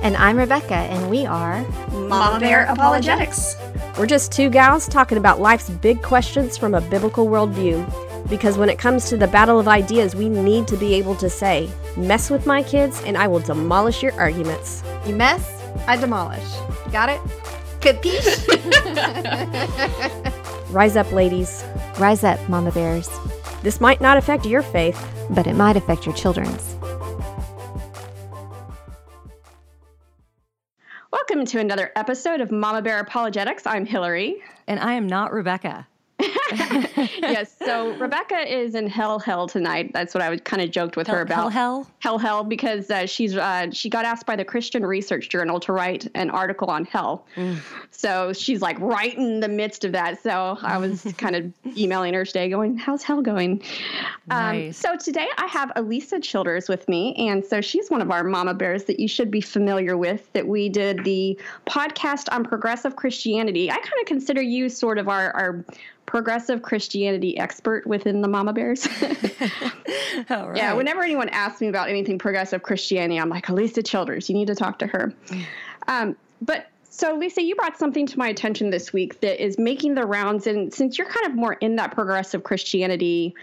And I'm Rebecca, and we are Mama Bear Apologetics. We're just two gals talking about life's big questions from a biblical worldview. Because when it comes to the battle of ideas, we need to be able to say, mess with my kids and I will demolish your arguments. You mess, I demolish. Got it? Capiche? Rise up, ladies. Rise up, Mama Bears. This might not affect your faith, but it might affect your children's. Welcome to another episode of Mama Bear Apologetics. I'm Hillary. And I am not Rebecca. Yes, so Rebecca is in hell tonight. That's what I would kind of joked with her about. Hell, because she got asked by the Christian Research Journal to write an article on hell. So she's like right in the midst of that. So I was kind of emailing her today going, how's hell going? Nice. So today I have Elisa Childers with me. And so she's one of our Mama Bears that you should be familiar with, that we did the podcast on progressive Christianity. I kind of consider you sort of our progressive Christianity expert within the Mama Bears. All right. Yeah, whenever anyone asks me about anything progressive Christianity, I'm like, Elisa Childers, you need to talk to her. So Lisa, you brought something to my attention this week that is making the rounds. And since you're kind of more in that progressive Christianity,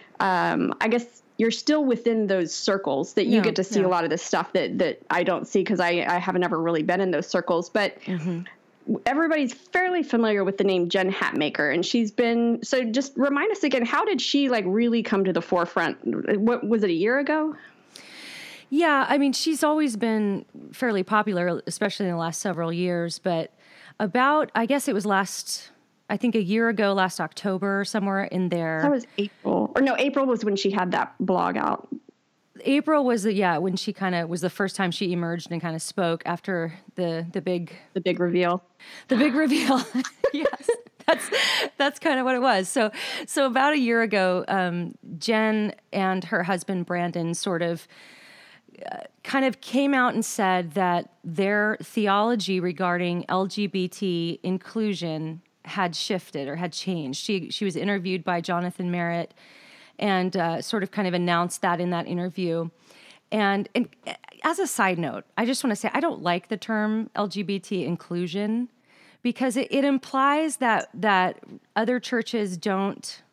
I guess you're still within those circles that you get to see a lot of this stuff that I don't see because I haven't ever really been in those circles. But everybody's fairly familiar with the name Jen Hatmaker, and she's been, so just remind us again, how did she like really come to the forefront? What was it, a year ago? Yeah, I mean, she's always been fairly popular, especially in the last several years, but about, I guess it was a year ago, last October, somewhere in there. That was April. Or no, April was when she had that blog out. April was when she kind of was the first time she emerged and kind of spoke after the big reveal. The big reveal. Yes. That's kind of what it was. So about a year ago, Jen and her husband Brandon sort of kind of came out and said that their theology regarding LGBT inclusion had shifted or had changed. She was interviewed by Jonathan Merritt and sort of kind of announced that in that interview. And as a side note, I just want to say I don't like the term LGBT inclusion because it implies that other churches don't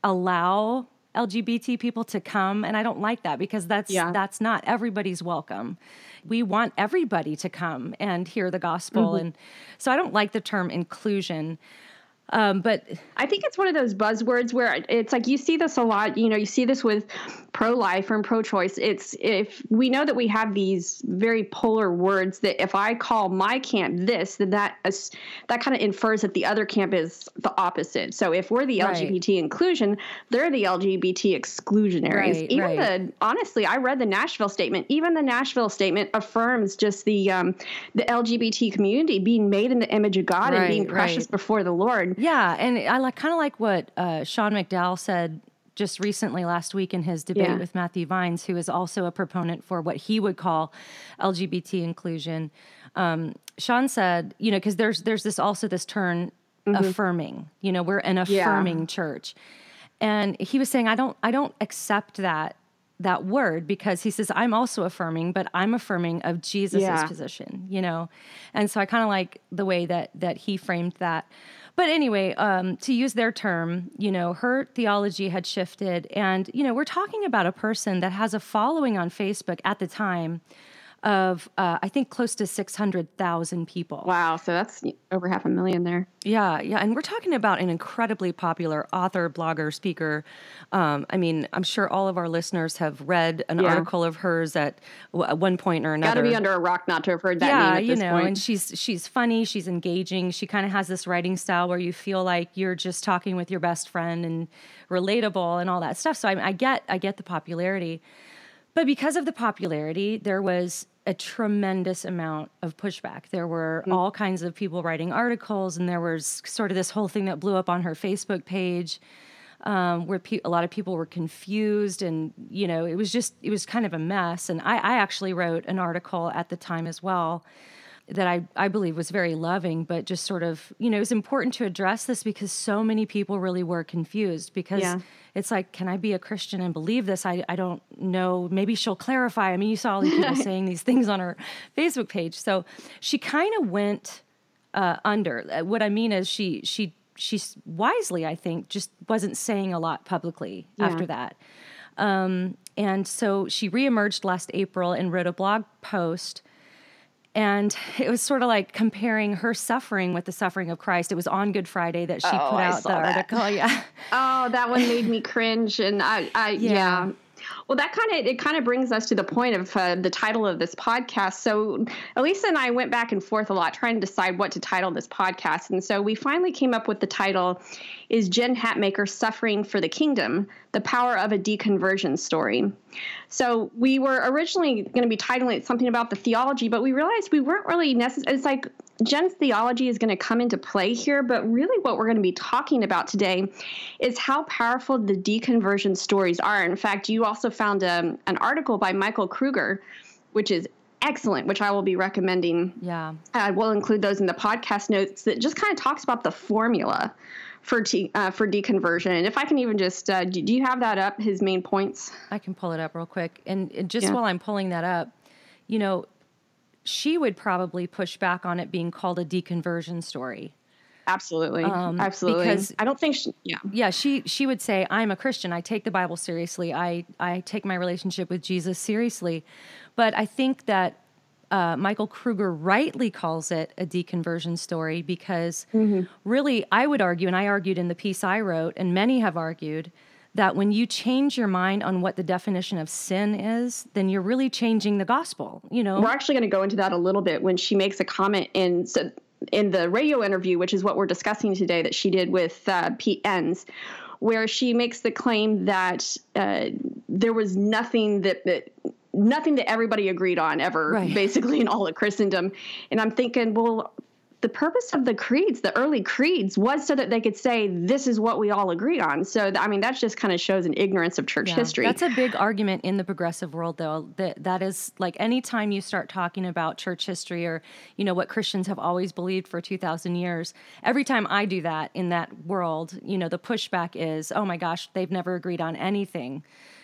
allow LGBT people to come, and I don't like that because that's not everybody's welcome. We want everybody to come and hear the gospel, and so I don't like the term inclusion. But I think it's one of those buzzwords where it's like you see this a lot. You know, you see this with pro-life and pro-choice. It's if we know that we have these very polar words that if I call my camp this, then that kind of infers that the other camp is the opposite. So if we're the LGBT inclusion, they're the LGBT exclusionaries. Honestly, I read the Nashville statement. Even the Nashville statement affirms just the LGBT community being made in the image of God and being precious before the Lord. Yeah, and I kind of like what Sean McDowell said just recently last week in his debate with Matthew Vines, who is also a proponent for what he would call LGBT inclusion. Sean said, because there's this term affirming. We're an affirming church, and he was saying I don't accept that word because he says I'm also affirming, but I'm affirming of Jesus's position. And so I kind of like the way that he framed that. But anyway, to use their term, her theology had shifted. And, we're talking about a person that has a following on Facebook at the time of, I think, close to 600,000 people. Wow. So that's over 500,000 there. Yeah. And we're talking about an incredibly popular author, blogger, speaker. I'm sure all of our listeners have read an article of hers at one point or another. Got to be under a rock not to have heard that name at this point. And she's funny, she's engaging. She kind of has this writing style where you feel like you're just talking with your best friend and relatable and all that stuff. So I get the popularity. But because of the popularity, there was a tremendous amount of pushback. There were all kinds of people writing articles, and there was sort of this whole thing that blew up on her Facebook page where a lot of people were confused, and, it was kind of a mess. And I actually wrote an article at the time as well that I believe was very loving, but just sort of, it was important to address this because so many people really were confused because it's like, can I be a Christian and believe this? I don't know. Maybe she'll clarify. I mean, you saw all these people saying these things on her Facebook page. So she kind of went under. What I mean is she wisely, I think, just wasn't saying a lot publicly after that. And so she reemerged last April and wrote a blog post. And it was sort of like comparing her suffering with the suffering of Christ. It was on Good Friday that she put out the article. Yeah. Oh, that one made me cringe. And yeah. Well, it kind of brings us to the point of the title of this podcast. So Elisa and I went back and forth a lot trying to decide what to title this podcast. And so we finally came up with the title, Is Jen Hatmaker Suffering for the Kingdom? The Power of a Deconversion Story. So we were originally going to be titling it something about the theology, but we realized we weren't really necessary. It's like Jen's theology is going to come into play here, but really what we're going to be talking about today is how powerful the deconversion stories are. In fact, you also found an article by Michael Kruger, which is excellent, which I will be recommending. Yeah. We'll include those in the podcast notes that just kind of talks about the formula for deconversion. And if I can even just, do you have that up, his main points? I can pull it up real quick. And just while I'm pulling that up, she would probably push back on it being called a deconversion story. Absolutely. Absolutely. Because I don't think she would say, I'm a Christian. I take the Bible seriously. I take my relationship with Jesus seriously. But I think that Michael Kruger rightly calls it a deconversion story because really, I would argue, and I argued in the piece I wrote, and many have argued, that when you change your mind on what the definition of sin is, then you're really changing the gospel, We're actually going to go into that a little bit when she makes a comment in the radio interview, which is what we're discussing today, that she did with Pete Enns, where she makes the claim that there was nothing that everybody agreed on ever, basically in all of Christendom. And I'm thinking, well, the purpose of the creeds, the early creeds, was so that they could say, this is what we all agree on. So, I mean, that just kind of shows an ignorance of church history. That's a big argument in the progressive world, though. That is, like, anytime you start talking about church history or, what Christians have always believed for 2,000 years, every time I do that in that world, the pushback is, oh my gosh, they've never agreed on anything.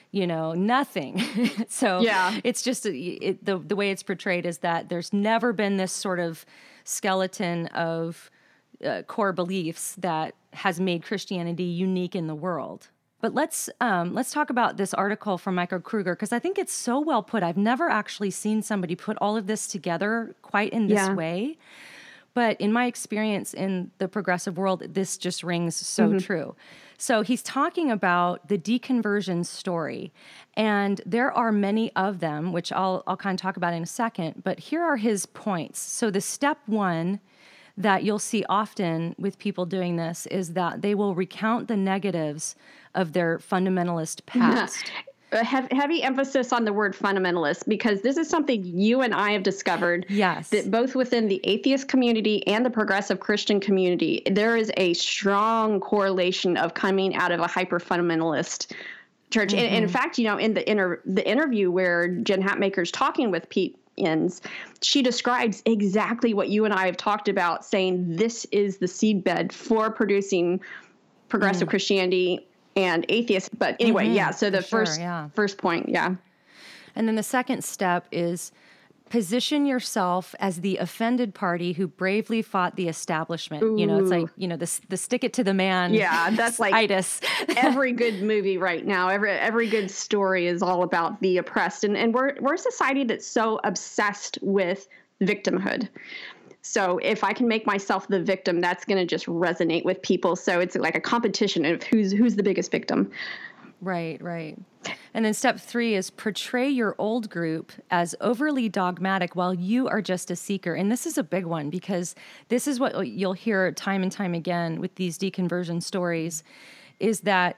Nothing. So it's just the way it's portrayed is that there's never been this sort of skeleton of core beliefs that has made Christianity unique in the world. But let's talk about this article from Michael Kruger, because I think it's so well put. I've never actually seen somebody put all of this together quite in this way. But in my experience in the progressive world, this just rings so true. So he's talking about the deconversion story, and there are many of them, which I'll kind of talk about in a second, but here are his points. So the step one that you'll see often with people doing this is that they will recount the negatives of their fundamentalist past. Heavy emphasis on the word fundamentalist, because this is something you and I have discovered. Yes. That both within the atheist community and the progressive Christian community, there is a strong correlation of coming out of a hyper-fundamentalist church. And in fact, in the interview where Jen Hatmaker's talking with Pete Enns, she describes exactly what you and I have talked about, saying this is the seedbed for producing progressive Christianity and atheists. But anyway, so the first point, And then the second step is position yourself as the offended party who bravely fought the establishment. Ooh. It's like, the stick it to the man. Yeah, that's like itis. Every good movie right now, every good story is all about the oppressed. And we're a society that's so obsessed with victimhood. So if I can make myself the victim, that's going to just resonate with people. So it's like a competition of who's the biggest victim. Right. And then step 3 is portray your old group as overly dogmatic while you are just a seeker. And this is a big one because this is what you'll hear time and time again with these deconversion stories is that,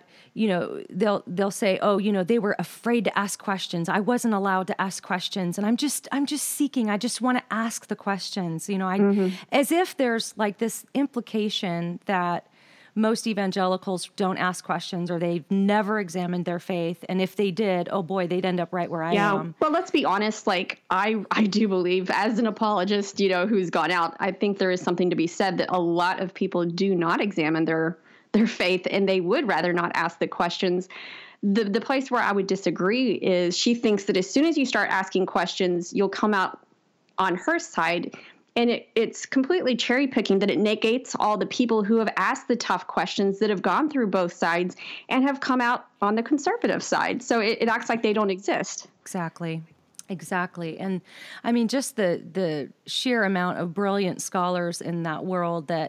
they'll say, oh, they were afraid to ask questions. I wasn't allowed to ask questions. And I'm just seeking. I just want to ask the questions, as if there's like this implication that most evangelicals don't ask questions, or they've never examined their faith. And if they did, oh boy, they'd end up right where I am. Well, let's be honest. Like, I do believe, as an apologist, who's gone out, I think there is something to be said that a lot of people do not examine their faith, and they would rather not ask the questions. The place where I would disagree is she thinks that as soon as you start asking questions, you'll come out on her side. And it's completely cherry picking, that it negates all the people who have asked the tough questions, that have gone through both sides and have come out on the conservative side. So it acts like they don't exist. Exactly. And I mean, just the sheer amount of brilliant scholars in that world that,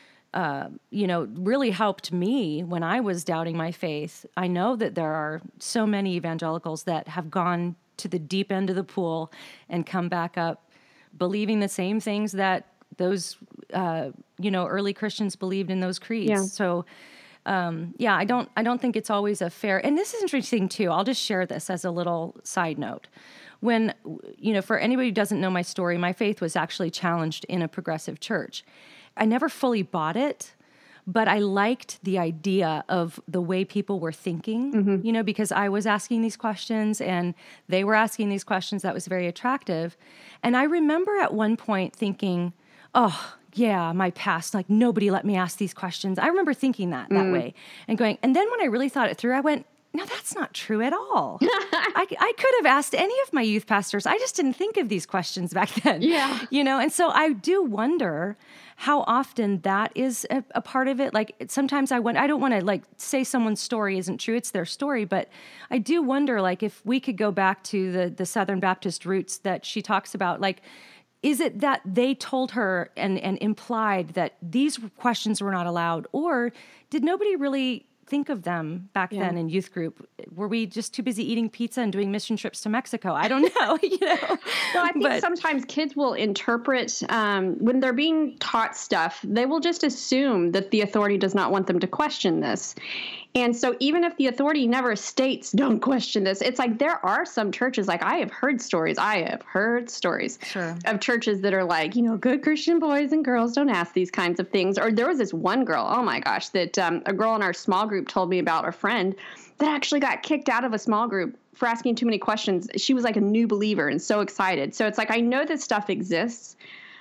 really helped me when I was doubting my faith. I know that there are so many evangelicals that have gone to the deep end of the pool and come back up believing the same things that those, early Christians believed in those creeds. Yeah. So, I don't think it's always a fair, and this is interesting too. I'll just share this as a little side note. When, for anybody who doesn't know my story, my faith was actually challenged in a progressive church. I never fully bought it, but I liked the idea of the way people were thinking, because I was asking these questions and they were asking these questions. That was very attractive. And I remember at one point thinking, oh, yeah, my past, like nobody let me ask these questions. I remember thinking that way and going, and then when I really thought it through, I went, no, that's not true at all. I could have asked any of my youth pastors. I just didn't think of these questions back then. Yeah. And so I do wonder how often that is a part of it. Like sometimes I don't want to like say someone's story isn't true. It's their story. But I do wonder, like, if we could go back to the Southern Baptist roots that she talks about, like, is it that they told her and implied that these questions were not allowed? Or did nobody really think of them back then in youth group? Were we just too busy eating pizza and doing mission trips to Mexico? I don't know. Well, I think sometimes kids will interpret, when they're being taught stuff, they will just assume that the authority does not want them to question this. And so even if the authority never states, don't question this, it's like there are some churches, like I have heard stories Sure. of churches that are like, good Christian boys and girls don't ask these kinds of things. Or there was this one girl, oh my gosh, that a girl in our small group told me about, a friend that actually got kicked out of a small group for asking too many questions. She was like a new believer and so excited. So it's like, I know this stuff exists.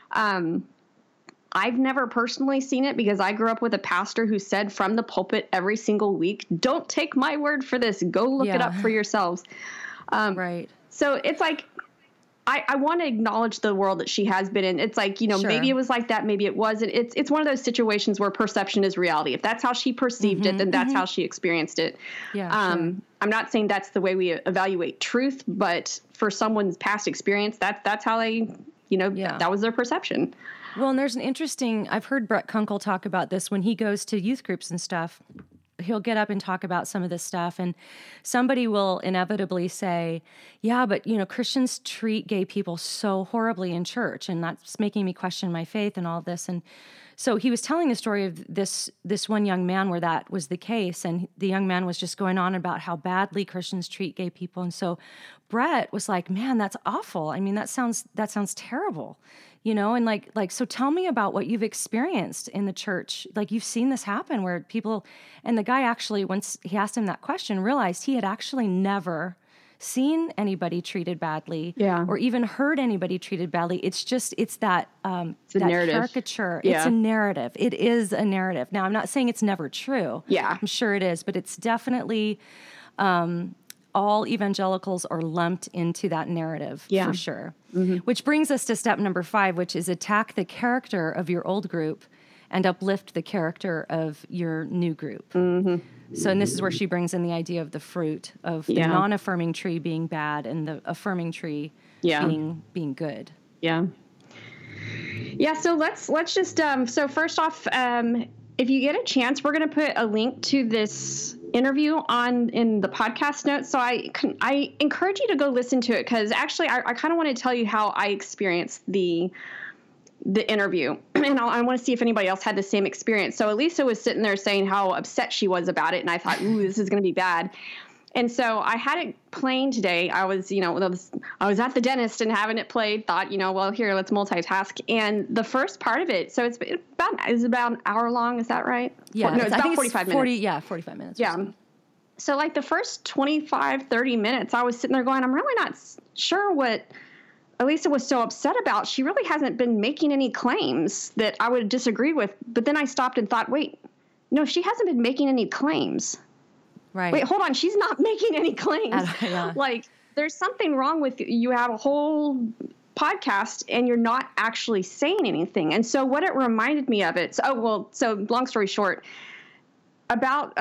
I've never personally seen it because I grew up with a pastor who said from the pulpit every single week, don't take my word for this. Go look it up for yourselves. Right. So it's like, I want to acknowledge the world that she has been in. It's like, Sure. maybe it was like that, maybe it wasn't. It's one of those situations where perception is reality. If that's how she perceived it, then that's how she experienced it. Yeah. I'm not saying that's the way we evaluate truth, but for someone's past experience, that's how they, that was their perception. Well, and there's I've heard Brett Kunkel talk about this when he goes to youth groups and stuff. He'll get up and talk about some of this stuff, and somebody will inevitably say, yeah, but, Christians treat gay people so horribly in church, and that's making me question my faith and all this. And so he was telling the story of this one young man where that was the case, and the young man was just going on about how badly Christians treat gay people. And so Brett was like, man, that's awful. I mean, that sounds terrible. And like, so tell me about what you've experienced in the church. Like, you've seen this happen where people, and the guy actually, once he asked him that question, realized he had actually never seen anybody treated badly or even heard anybody treated badly. It's that narrative. Caricature. Yeah. It's a narrative. It is a narrative. Now, I'm not saying it's never true. Yeah. I'm sure it is, but it's definitely, all evangelicals are lumped into that narrative for sure. Mm-hmm. Which brings us to step number 5, which is attack the character of your old group and uplift the character of your new group. Mm-hmm. So, and this is where she brings in the idea of the fruit of the non-affirming tree being bad and the affirming tree being good. Yeah. Yeah. So let's just, so first off, if you get a chance, we're going to put a link to this interview in the podcast notes. So I encourage you to go listen to it, because actually I kind of want to tell you how I experienced the interview, and I want to see if anybody else had the same experience. So Elisa was sitting there saying how upset she was about it, and I thought, ooh, this is going to be bad. And so I had it playing today. I was, I was at the dentist and having it played, thought, well, here, let's multitask. And the first part of it, so it's about an hour long. Is that right? Yeah. No, it's about 45 minutes. Yeah, 45 minutes. Yeah. So like the first 25, 30 minutes, I was sitting there going, I'm really not sure what Elisa was so upset about. She really hasn't been making any claims that I would disagree with. But then I stopped and thought, wait, no, she hasn't been making any claims. Right. Wait, hold on. She's not making any claims. Yeah. Like, there's something wrong with you have a whole podcast and you're not actually saying anything. And so what it reminded me of it. So long story short, about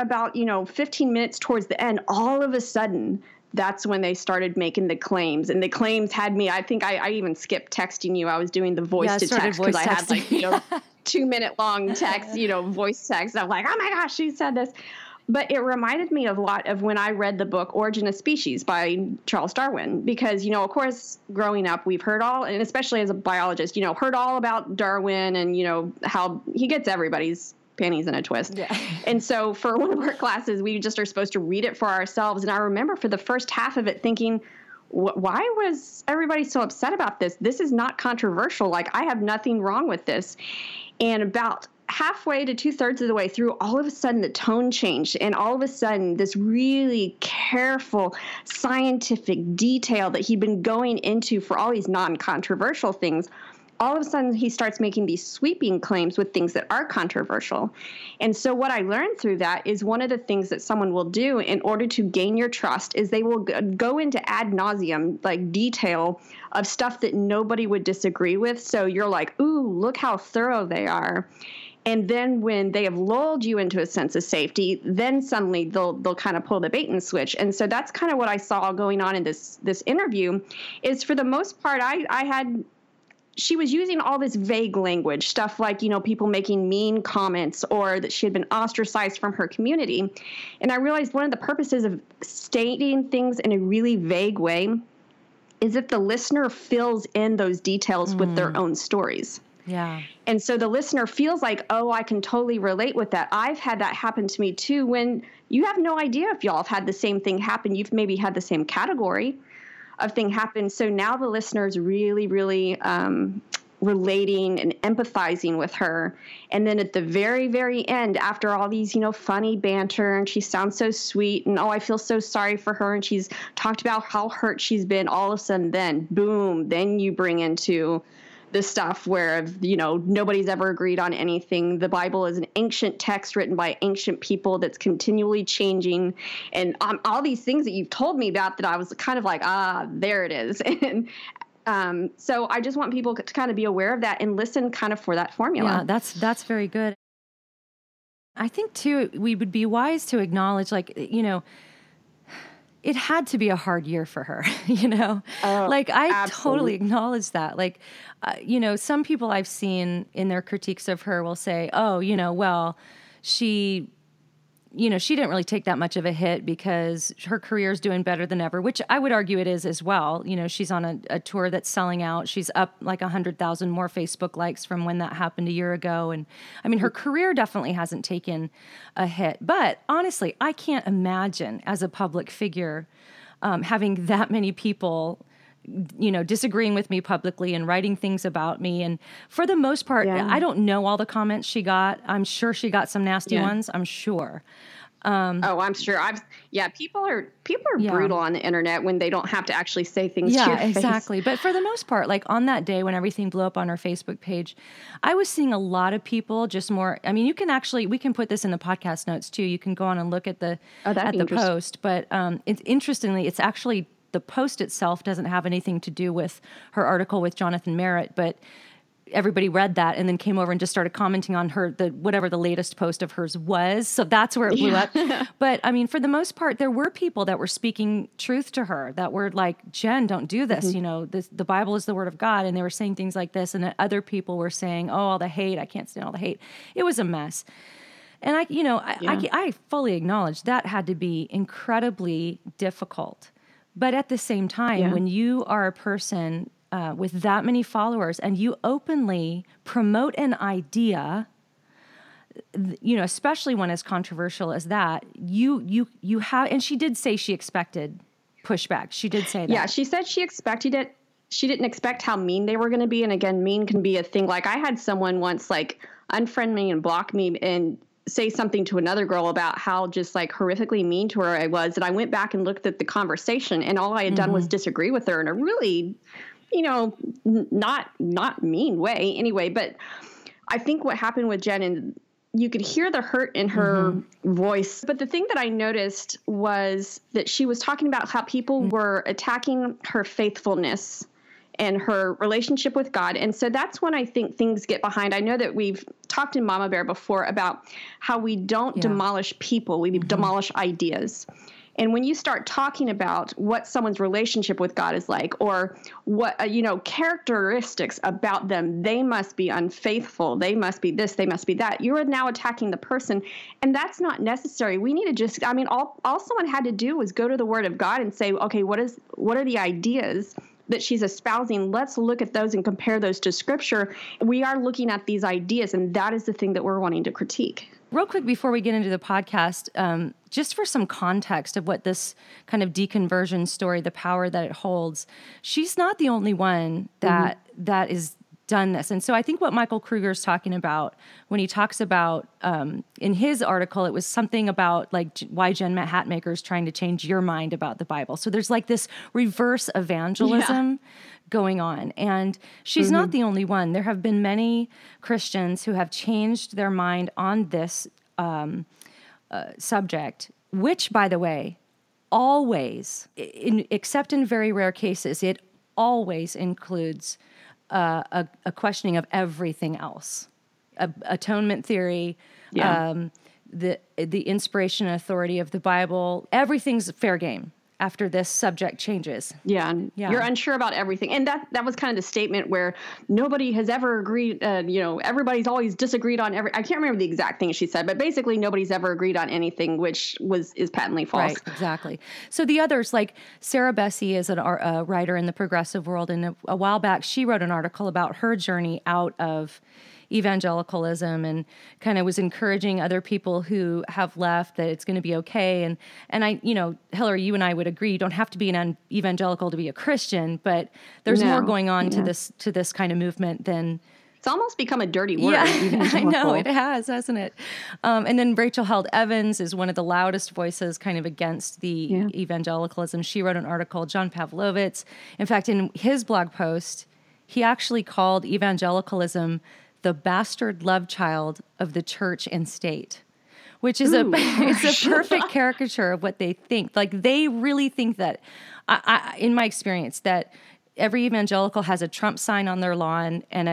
15 minutes towards the end, all of a sudden, that's when they started making the claims. And the claims had me, I think I even skipped texting you. I was doing the voice to text because I had 2-minute long text, voice text. I'm like, oh my gosh, she said this. But it reminded me a lot of when I read the book Origin of Species by Charles Darwin, because, of course, growing up, we've heard all, and especially as a biologist, heard all about Darwin and, how he gets everybody's panties in a twist. Yeah. And so for one of our classes, we just are supposed to read it for ourselves. And I remember for the first half of it thinking, why was everybody so upset about this? This is not controversial. Like, I have nothing wrong with this. And about halfway to 2/3 of the way through, all of a sudden the tone changed. And all of a sudden this really careful scientific detail that he'd been going into for all these non-controversial things, all of a sudden he starts making these sweeping claims with things that are controversial. And so what I learned through that is one of the things that someone will do in order to gain your trust is they will go into ad nauseum, like detail of stuff that nobody would disagree with. So you're like, ooh, look how thorough they are. And then when they have lulled you into a sense of safety, then suddenly they'll kind of pull the bait and switch. And so that's kind of what I saw going on in this interview is for the most part, she was using all this vague language, stuff like, people making mean comments or that she had been ostracized from her community. And I realized one of the purposes of stating things in a really vague way is if the listener fills in those details with their own stories. Yeah. And so the listener feels like, oh, I can totally relate with that. I've had that happen to me too, when you have no idea if y'all have had the same thing happen. You've maybe had the same category of thing happen. So now the listener's really, really relating and empathizing with her. And then at the very, very end, after all these, funny banter, and she sounds so sweet, and oh, I feel so sorry for her, and she's talked about how hurt she's been, all of a sudden then, boom, then you bring into the stuff where, nobody's ever agreed on anything. The Bible is an ancient text written by ancient people that's continually changing. And all these things that you've told me about that I was kind of like, there it is. And so I just want people to kind of be aware of that and listen kind of for that formula. Yeah, that's very good. I think, too, we would be wise to acknowledge, it had to be a hard year for her, Oh, I absolutely. totally acknowledge that. Some people I've seen in their critiques of her will say, oh, well, she didn't really take that much of a hit because her career is doing better than ever, which I would argue it is as well. She's on a tour that's selling out. She's up like 100,000 more Facebook likes from when that happened a year ago. And I mean, her career definitely hasn't taken a hit. But honestly, I can't imagine as a public figure having that many people disagreeing with me publicly and writing things about me. And for the most part, I don't know all the comments she got. I'm sure she got some nasty ones. I'm sure. I'm sure. People are brutal on the internet when they don't have to actually say things to your face. Exactly. But for the most part, on that day when everything blew up on her Facebook page, I was seeing a lot of people just more, we can put this in the podcast notes too. You can go on and look at the post, but interestingly, it's actually, the post itself doesn't have anything to do with her article with Jonathan Merritt, but everybody read that and then came over and just started commenting on whatever the latest post of hers was. So that's where it blew up. But for the most part, there were people that were speaking truth to her that were like, Jen, don't do this. Mm-hmm. The Bible is the word of God. And they were saying things like this. And then other people were saying, oh, all the hate. I can't stand all the hate. It was a mess. And I fully acknowledge that had to be incredibly difficult. But at the same time, when you are a person with that many followers and you openly promote an idea especially one as controversial as that, you have, and she did say she expected pushback. She did say that. Yeah, she said she expected it. She didn't expect how mean they were going to be. And again, mean can be a thing. Like I had someone once like unfriend me and block me and say something to another girl about how just like horrifically mean to her I was. And I went back and looked at the conversation, and all I had done was disagree with her in a really, not mean way anyway. But I think what happened with Jen, and you could hear the hurt in her voice. But the thing that I noticed was that she was talking about how people were attacking her faithfulness and her relationship with God. And so that's when I think things get behind. I know that we've talked in Mama Bear before about how we don't demolish people, we demolish ideas. And when you start talking about what someone's relationship with God is like, or what, characteristics about them, they must be unfaithful, they must be this, they must be that, you are now attacking the person. And that's not necessary. We need to all someone had to do was go to the Word of God and say, okay, what are the ideas that she's espousing? Let's look at those and compare those to Scripture. We are looking at these ideas, and that is the thing that we're wanting to critique. Real quick before we get into the podcast, just for some context of what this kind of deconversion story, the power that it holds, she's not the only one that is done this. And so I think what Michael Kruger is talking about when he talks about, in his article, it was something about like why Jen Hatmaker is trying to change your mind about the Bible. So there's like this reverse evangelism going on. And she's not the only one. There have been many Christians who have changed their mind on this subject, which, by the way, always, except in very rare cases, it always includes a questioning of everything else. Atonement theory, the inspiration and authority of the Bible, everything's fair game after this subject changes. Yeah. You're unsure about everything. And that was kind of the statement where nobody has ever agreed, everybody's always disagreed on I can't remember the exact thing she said, but basically nobody's ever agreed on anything, which is patently false. Right, exactly. So the others, like Sarah Bessey is a writer in the progressive world, and a while back she wrote an article about her journey out of evangelicalism and kind of was encouraging other people who have left that it's going to be okay. And I, Hillary, you and I would agree, you don't have to be an evangelical to be a Christian, but there's more going on to this kind of movement than... It's almost become a dirty word. Yeah, I know, it has, hasn't it? And then Rachel Held Evans is one of the loudest voices kind of against the evangelicalism. She wrote an article, John Pavlovitz. In fact, in his blog post, he actually called evangelicalism the bastard love child of the church and state, which is it's a perfect caricature of what they think. Like they really think that, in my experience, that every evangelical has a Trump sign on their lawn and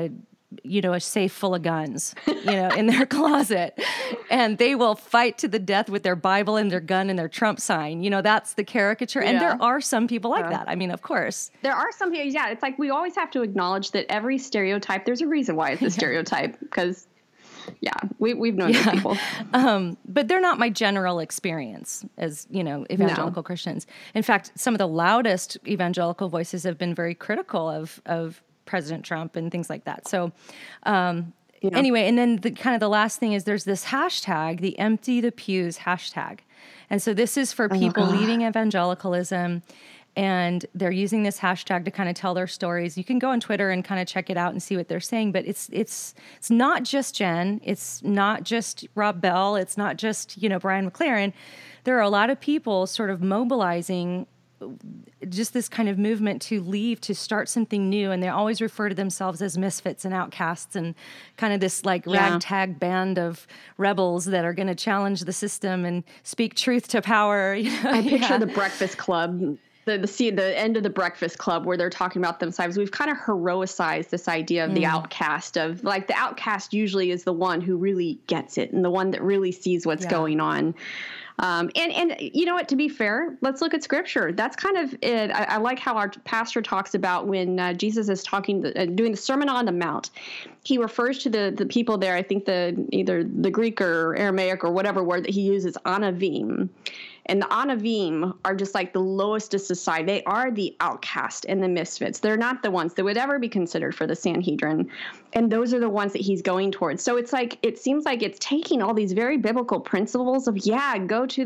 a safe full of guns, in their closet, and they will fight to the death with their Bible and their gun and their Trump sign. That's the caricature. And there are some people like that. I mean, of course. There are some people, it's like we always have to acknowledge that every stereotype, there's a reason why it's a stereotype, because, we've known those people. But they're not my general experience as, evangelical Christians. In fact, some of the loudest evangelical voices have been very critical of President Trump and things like that. So anyway, and then the last thing is there's this hashtag, the Empty the Pews hashtag. And so this is for people leaving evangelicalism, and they're using this hashtag to kind of tell their stories. You can go on Twitter and kind of check it out and see what they're saying, but it's not just Jen, it's not just Rob Bell, it's not just, Brian McLaren. There are a lot of people sort of mobilizing just this kind of movement to leave, to start something new. And they always refer to themselves as misfits and outcasts and kind of this like ragtag band of rebels that are going to challenge the system and speak truth to power. I picture the Breakfast Club, the end of the Breakfast Club where they're talking about themselves. We've kind of heroicized this idea of the outcast, of like the outcast usually is the one who really gets it and the one that really sees what's going on. And you know what, to be fair, let's look at scripture. That's kind of it. I like how our pastor talks about when Jesus is talking, doing the Sermon on the Mount. He refers to the people there, I think either the Greek or Aramaic or whatever word that he uses, anavim. And the anavim are just like the lowest of society. They are the outcast and the misfits. They're not the ones that would ever be considered for the Sanhedrin. And those are the ones that he's going towards. So it's like, it seems like it's taking all these very biblical principles of, go to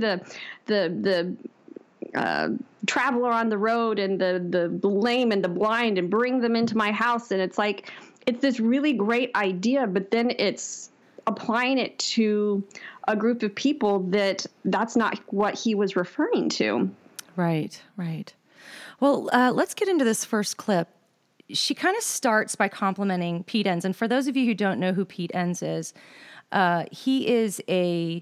the traveler on the road and the lame and the blind and bring them into my house. And it's like, it's this really great idea, but then it's applying it to a group of people that's not what he was referring to. Right. Well, let's get into this first clip. She kind of starts by complimenting Pete Enns. And for those of you who don't know who Pete Enns is, he is a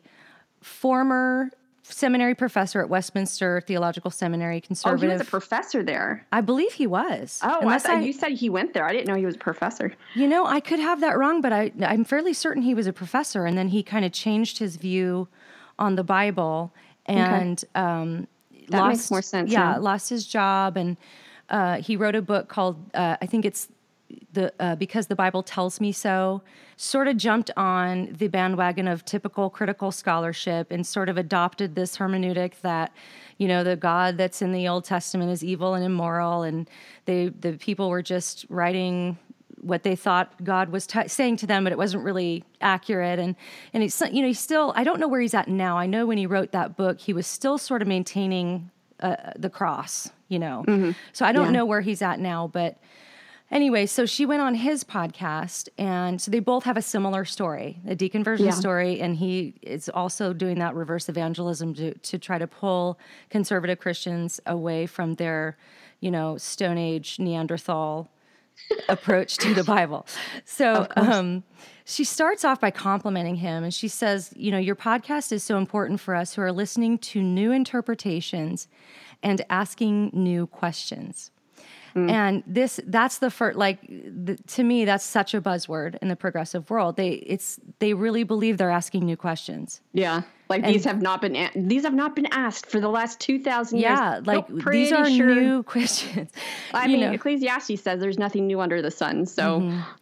former seminary professor at Westminster Theological Seminary, conservative. Oh, he was a professor there. I believe he was. Oh, you said he went there. I didn't know he was a professor. I could have that wrong, but I'm fairly certain he was a professor, and then he kind of changed his view on the Bible and that makes more sense. Yeah, lost his job, and he wrote a book called I think it's Because the Bible Tells Me So. Sort of jumped on the bandwagon of typical critical scholarship and sort of adopted this hermeneutic that, the God that's in the Old Testament is evil and immoral, and the people were just writing what they thought God was saying to them, but it wasn't really accurate. And it's, he's still, I don't know where he's at now. I know when he wrote that book, he was still sort of maintaining the cross, Mm-hmm. So I don't know where he's at now, but anyway, so she went on his podcast, and so they both have a similar story, a deconversion story, and he is also doing that reverse evangelism to try to pull conservative Christians away from their, Stone Age Neanderthal approach to the Bible. So she starts off by complimenting him, and she says, your podcast is so important for us who are listening to new interpretations and asking new questions. And that's the first, to me, that's such a buzzword in the progressive world. They really believe they're asking new questions. Yeah. These have not been asked for the last 2,000 years. Yeah. These are new questions. I mean, Ecclesiastes says there's nothing new under the sun. So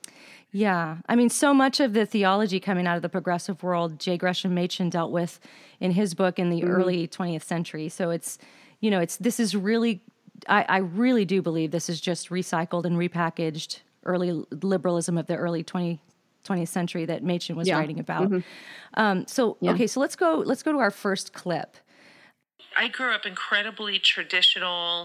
yeah. I mean, so much of the theology coming out of the progressive world, J. Gresham Machen dealt with in his book in the early 20th century. So this is really, I really do believe this is just recycled and repackaged early liberalism of the early 20th century that Machen was writing about. Mm-hmm. Okay, so let's go to our first clip. I grew up incredibly traditional,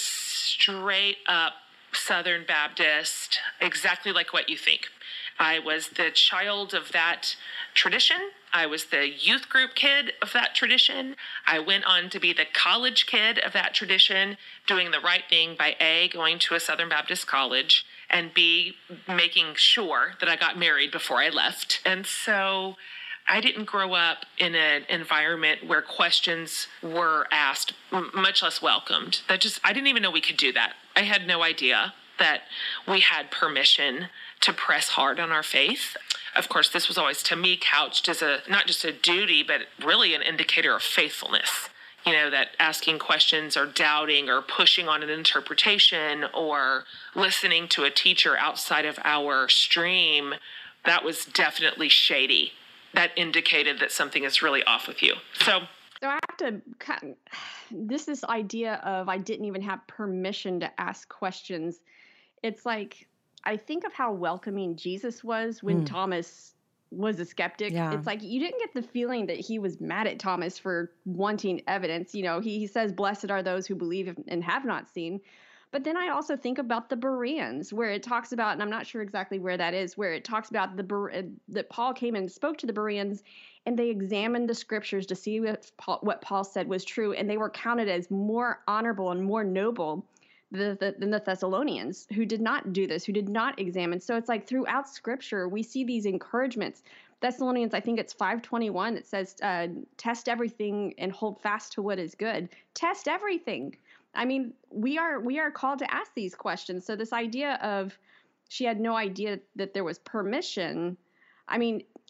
straight up Southern Baptist, exactly like what you think. I was the child of that tradition. I was the youth group kid of that tradition. I went on to be the college kid of that tradition, doing the right thing by A, going to a Southern Baptist college, and B, making sure that I got married before I left. And so I didn't grow up in an environment where questions were asked, much less welcomed. I didn't even know we could do that. I had no idea that we had permission to press hard on our faith. Of course, this was always, to me, couched as not just a duty, but really an indicator of faithfulness. That asking questions or doubting or pushing on an interpretation or listening to a teacher outside of our stream, that was definitely shady. That indicated that something is really off with you. So I have to this idea of I didn't even have permission to ask questions. It's like, I think of how welcoming Jesus was when Thomas was a skeptic. Yeah. It's like you didn't get the feeling that he was mad at Thomas for wanting evidence. He says, blessed are those who believe and have not seen. But then I also think about the Bereans, where it talks about, and I'm not sure exactly where that is, where it talks about that Paul came and spoke to the Bereans, and they examined the scriptures to see what Paul said was true, and they were counted as more honorable and more noble than the Thessalonians, who did not do this, who did not examine. So it's like throughout scripture, we see these encouragements. Thessalonians, I think it's 5:21, that says, test everything and hold fast to what is good. Test everything. I mean, we are called to ask these questions. So this idea of she had no idea that there was permission, I mean,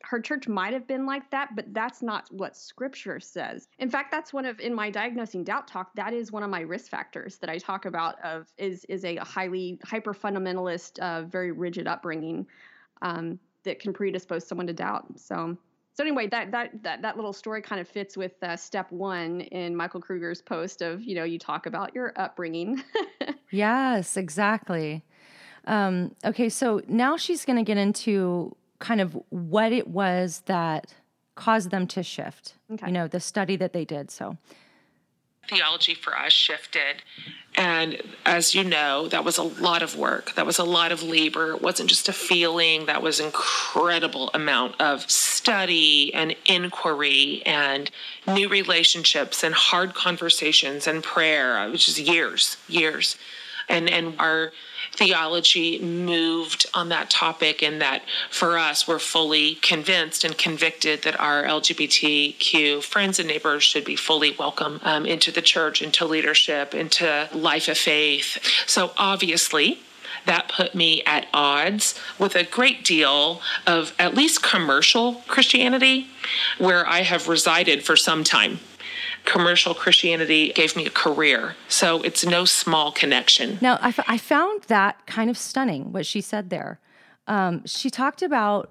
her church might have been like that, but that's not what scripture says. In fact, that's in my Diagnosing Doubt talk, that is one of my risk factors that I talk about is a highly hyper fundamentalist, very rigid upbringing that can predispose someone to doubt. So anyway, that little story kind of fits with step 1 in Michael Kruger's post of, you talk about your upbringing. Yes, exactly. Okay, so now she's going to get into kind of what it was that caused them to shift, the study that they did. So theology for us shifted. And as you know, that was a lot of work. That was a lot of labor. It wasn't just a feeling. That was incredible amount of study and inquiry and new relationships and hard conversations and prayer, which is years. And our theology moved on that topic, and that for us, we're fully convinced and convicted that our LGBTQ friends and neighbors should be fully welcome into the church, into leadership, into life of faith. So obviously, that put me at odds with a great deal of at least commercial Christianity, where I have resided for some time. Commercial Christianity gave me a career, so it's no small connection. Now, I found that kind of stunning, what she said there. She talked about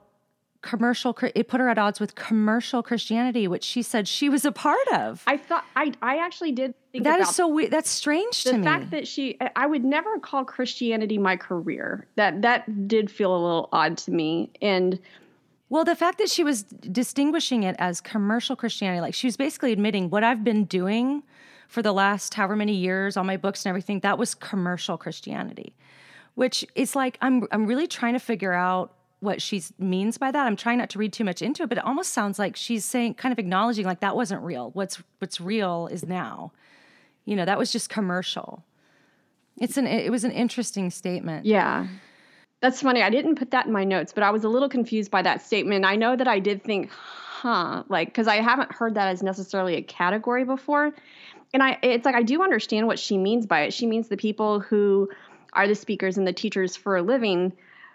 it put her at odds with commercial Christianity, which she said she was a part of. I thought, I actually did think that about is so weird. That's strange to me. The fact that I would never call Christianity my career. That did feel a little odd to me. And well, the fact that she was distinguishing it as commercial Christianity, like she was basically admitting what I've been doing for the last however many years, all my books and everything, that was commercial Christianity, which is like, I'm really trying to figure out what she means by that. I'm trying not to read too much into it, but it almost sounds like she's saying, kind of acknowledging like that wasn't real. What's real is now. That was just commercial. It was an interesting statement. Yeah. That's funny. I didn't put that in my notes, but I was a little confused by that statement. I know that I did think, because I haven't heard that as necessarily a category before. And it's like, I do understand what she means by it. She means the people who are the speakers and the teachers for a living.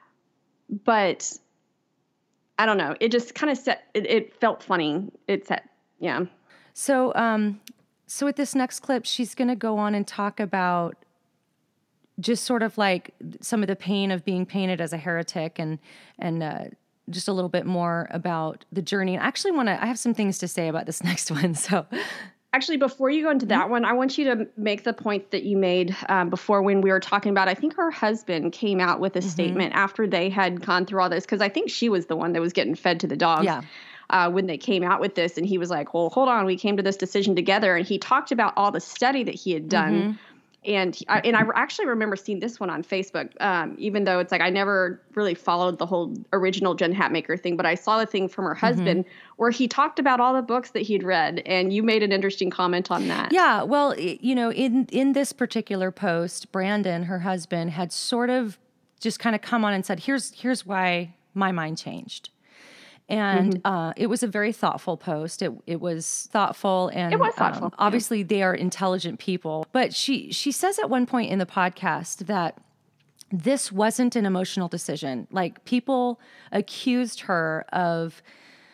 But I don't know. It just kind of it felt funny. Yeah. So with this next clip, she's going to go on and talk about just sort of like some of the pain of being painted as a heretic and just a little bit more about the journey. And I have some things to say about this next one. So actually, before you go into that one, I want you to make the point that you made before when we were talking about, I think her husband came out with a statement after they had gone through all this, because I think she was the one that was getting fed to the dogs. Yeah. When they came out with this, and he was like, well, hold on, we came to this decision together. And he talked about all the study that he had done. And I actually remember seeing this one on Facebook, even though it's like I never really followed the whole original Jen Hatmaker thing, but I saw the thing from her husband where he talked about all the books that he'd read, and you made an interesting comment on that. Yeah, well, in this particular post, Brandon, her husband, had sort of just kind of come on and said, here's why my mind changed. And it was a very thoughtful post. It was thoughtful, and it was thoughtful. Obviously, they are intelligent people. But she says at one point in the podcast that this wasn't an emotional decision. Like, people accused her of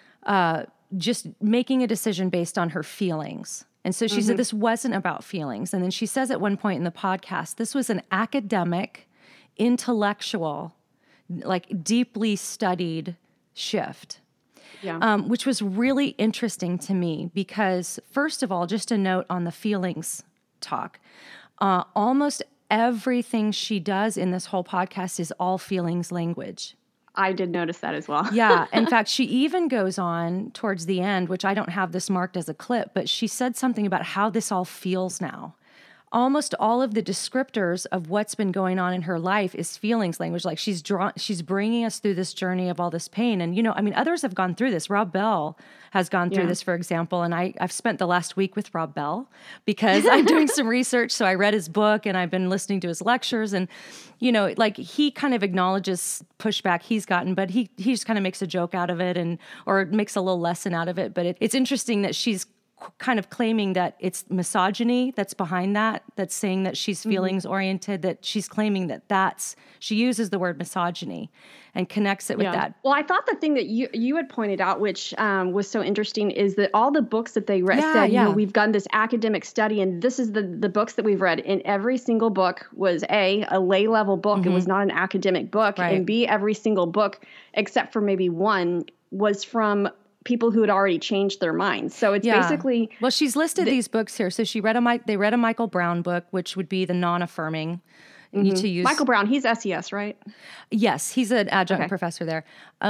just making a decision based on her feelings. And so she said this wasn't about feelings. And then she says at one point in the podcast, this was an academic, intellectual, like deeply studied shift. Yeah. Which was really interesting to me because, first of all, just a note on the feelings talk. Almost everything she does in this whole podcast is all feelings language. I did notice that as well. Yeah. In fact, she even goes on towards the end, which I don't have this marked as a clip, but she said something about how this all feels now. Almost all of the descriptors of what's been going on in her life is feelings language. Like she's bringing us through this journey of all this pain. And, others have gone through this. Rob Bell has gone through this, for example. And I've spent the last week with Rob Bell because I'm doing some research. So I read his book and I've been listening to his lectures. And, he kind of acknowledges pushback he's gotten, but he just kind of makes a joke out of it or makes a little lesson out of it. But it's interesting that she's kind of claiming that it's misogyny that's behind that, that's saying that she's feelings oriented, that she's claiming that she uses the word misogyny and connects it with that. Well, I thought the thing that you had pointed out, which was so interesting, is that all the books that they read said, you know, we've done this academic study, and this is the books that we've read. And every single book was a lay level book. It was not an academic book. Right. And B, every single book, except for maybe one, was from people who had already changed their minds. So it's basically... Well, she's listed these books here. So they read a Michael Brown book, which would be the non-affirming. To use Michael Brown, he's SES, right? Yes, he's an adjunct professor there.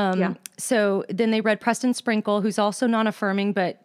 So then they read Preston Sprinkle, who's also non-affirming, but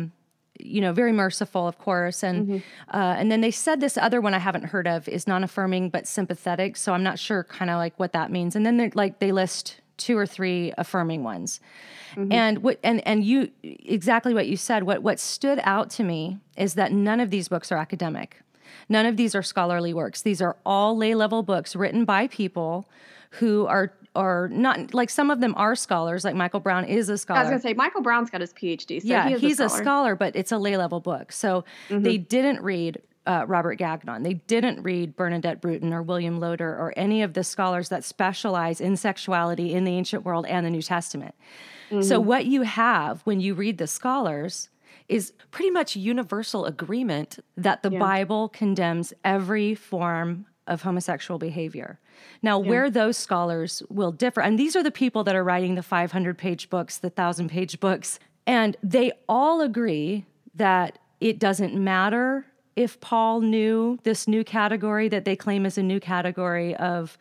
very merciful, of course. And and then they said this other one I haven't heard of is non-affirming but sympathetic. So I'm not sure kind of like what that means. And then they list 2 or 3 affirming ones. And you exactly what you said. What stood out to me is that none of these books are academic. None of these are scholarly works. These are all lay-level books written by people who are not, like some of them are scholars, like Michael Brown is a scholar. I was going to say, Michael Brown's got his PhD, so yeah, he's a scholar, but it's a lay-level book. So they didn't read Robert Gagnon. They didn't read Bernadette Bruton or William Loader or any of the scholars that specialize in sexuality in the ancient world and the New Testament. So what you have when you read the scholars is pretty much universal agreement that the Bible condemns every form of homosexual behavior. Now, where those scholars will differ, and these are the people that are writing the 500-page books, the 1,000-page books, and they all agree that it doesn't matter if Paul knew this new category that they claim is a new category of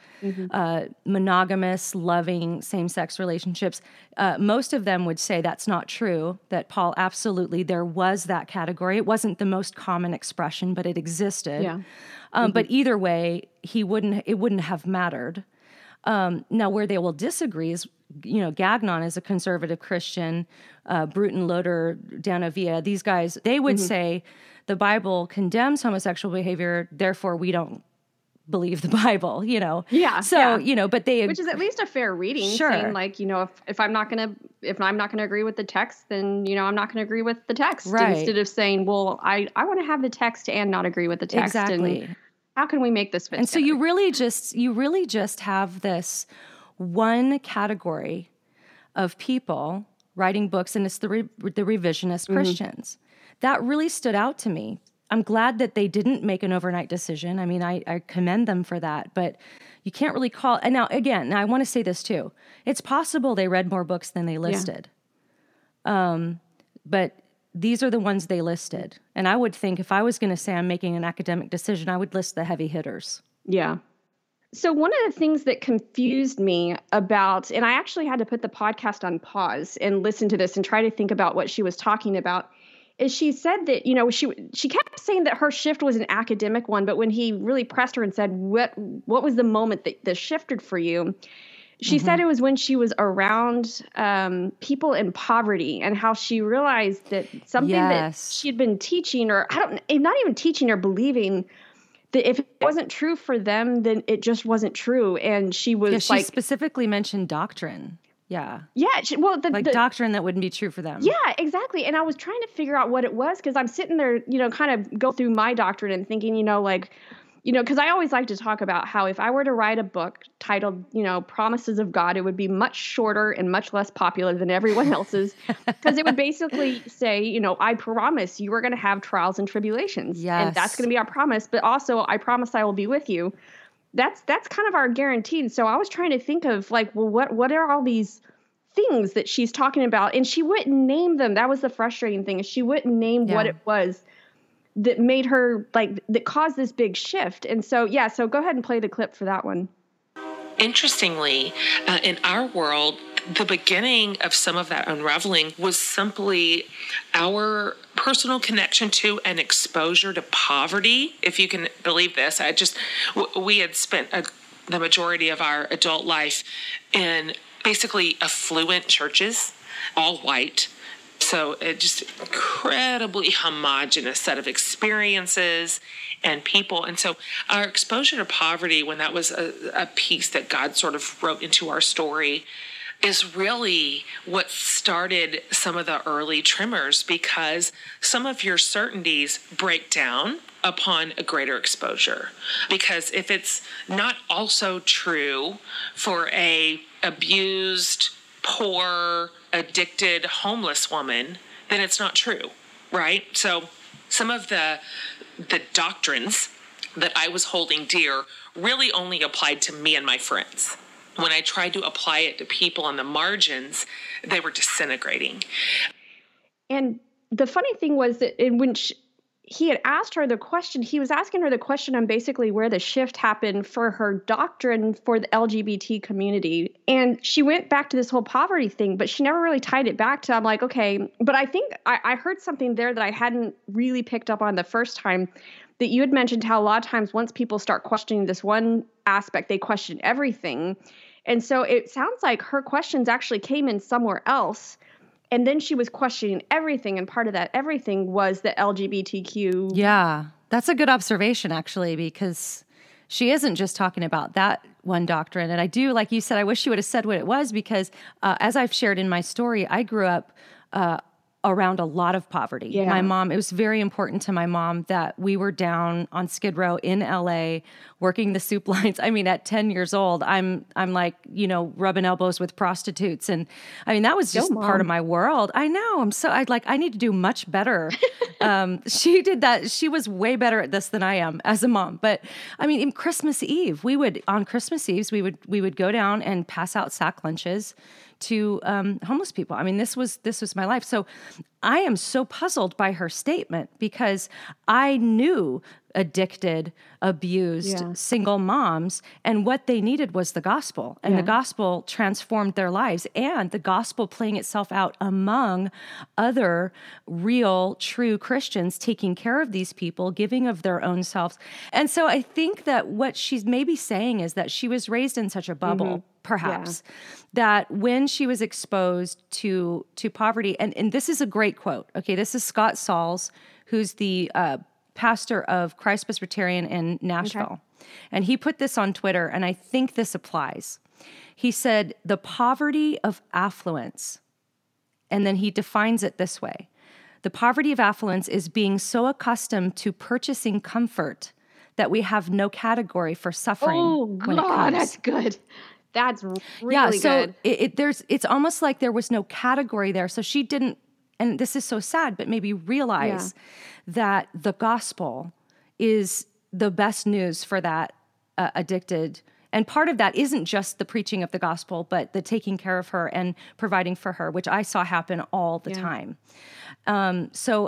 monogamous, loving, same-sex relationships. Most of them would say that's not true, that Paul absolutely, there was that category. It wasn't the most common expression, but it existed. Yeah. But either way, it wouldn't have mattered. Now, where they will disagree is, Gagnon is a conservative Christian, Bruton, Loader, Danovia, these guys, they would say the Bible condemns homosexual behavior, therefore we don't believe the Bible, Yeah. So, but they... Which is at least a fair reading, saying like, if I'm not going to agree with the text, then, I'm not going to agree with the text. Right. Instead of saying, well, I want to have the text and not agree with the text. Exactly. And how can we make this fit And together? so you really just have this one category of people writing books, and it's the revisionist Christians. That really stood out to me. I'm glad that they didn't make an overnight decision. I mean, I commend them for that, but you can't really call... And now, again, I want to say this too. It's possible they read more books than they listed. But these are the ones they listed. And I would think if I was going to say I'm making an academic decision, I would list the heavy hitters. Yeah. So one of the things that confused me about, and I actually had to put the podcast on pause and listen to this and try to think about what she was talking about, is she said that, she kept saying that her shift was an academic one, but when he really pressed her and said, what was the moment that this shifted for you? She said it was when she was around people in poverty, and how she realized that something that she had been teaching, or not even teaching or believing, that if it wasn't true for them, then it just wasn't true. And she was she specifically mentioned doctrine. Yeah. Yeah. Doctrine that wouldn't be true for them. Yeah, exactly. And I was trying to figure out what it was, because I'm sitting there, kind of go through my doctrine and thinking, because I always like to talk about how if I were to write a book titled, Promises of God, it would be much shorter and much less popular than everyone else's, because it would basically say, I promise you are going to have trials and tribulations. Yes. And that's going to be our promise. But also, I promise I will be with you. That's kind of our guarantee. So I was trying to think of what are all these things that she's talking about? And she wouldn't name them. That was the frustrating thing, is she wouldn't name what it was that made her that caused this big shift. And so, so go ahead and play the clip for that one. Interestingly, in our world, the beginning of some of that unraveling was simply our personal connection to and exposure to poverty, if you can believe this. We had spent the majority of our adult life in basically affluent churches, all white. So it just incredibly homogenous set of experiences and people. And so our exposure to poverty, when that was a piece that God sort of wrote into our story, is really what started some of the early tremors, because some of your certainties break down upon a greater exposure. Because if it's not also true for a abused, poor, addicted, homeless woman, then it's not true, right? So some of the doctrines that I was holding dear really only applied to me and my friends. When I tried to apply it to people on the margins, they were disintegrating. And the funny thing was that when he had asked her the question, he was asking her the question on basically where the shift happened for her doctrine for the LGBT community. And she went back to this whole poverty thing, but she never really tied it back to, I'm like, okay, but I think I heard something there that I hadn't really picked up on the first time, that you had mentioned how a lot of times once people start questioning this one aspect, they question everything. And so it sounds like her questions actually came in somewhere else. And then she was questioning everything. And part of that everything was the LGBTQ. Yeah, that's a good observation, actually, because she isn't just talking about that one doctrine. And I do, like you said, I wish she would have said what it was, because as I've shared in my story, I grew up around a lot of poverty. Yeah. My mom, it was very important to my mom that we were down on Skid Row in LA working the soup lines. I mean, at 10 years old, I'm like, rubbing elbows with prostitutes. And I mean, that was just part of my world. I know. I need to do much better. She did that. She was way better at this than I am as a mom. But I mean, in Christmas Eve, on Christmas Eves, we would go down and pass out sack lunches to homeless people. I mean, this was my life. So I am so puzzled by her statement, because I knew addicted, abused, single moms, and what they needed was the gospel. And the gospel transformed their lives, and the gospel playing itself out among other real, true Christians, taking care of these people, giving of their own selves. And so I think that what she's maybe saying is that she was raised in such a bubble, perhaps, that when she was exposed to poverty, and this is a great quote. Okay, this is Scott Sauls, who's the pastor of Christ Presbyterian in Nashville. Okay. And he put this on Twitter, and I think this applies. He said, the poverty of affluence, and then he defines it this way. The poverty of affluence is being so accustomed to purchasing comfort that we have no category for suffering. Oh, when it comes. That's good. That's really good. It's almost like there was no category there. So she didn't, and this is so sad, but maybe realize that the gospel is the best news for that addicted. And part of that isn't just the preaching of the gospel, but the taking care of her and providing for her, which I saw happen all the time. So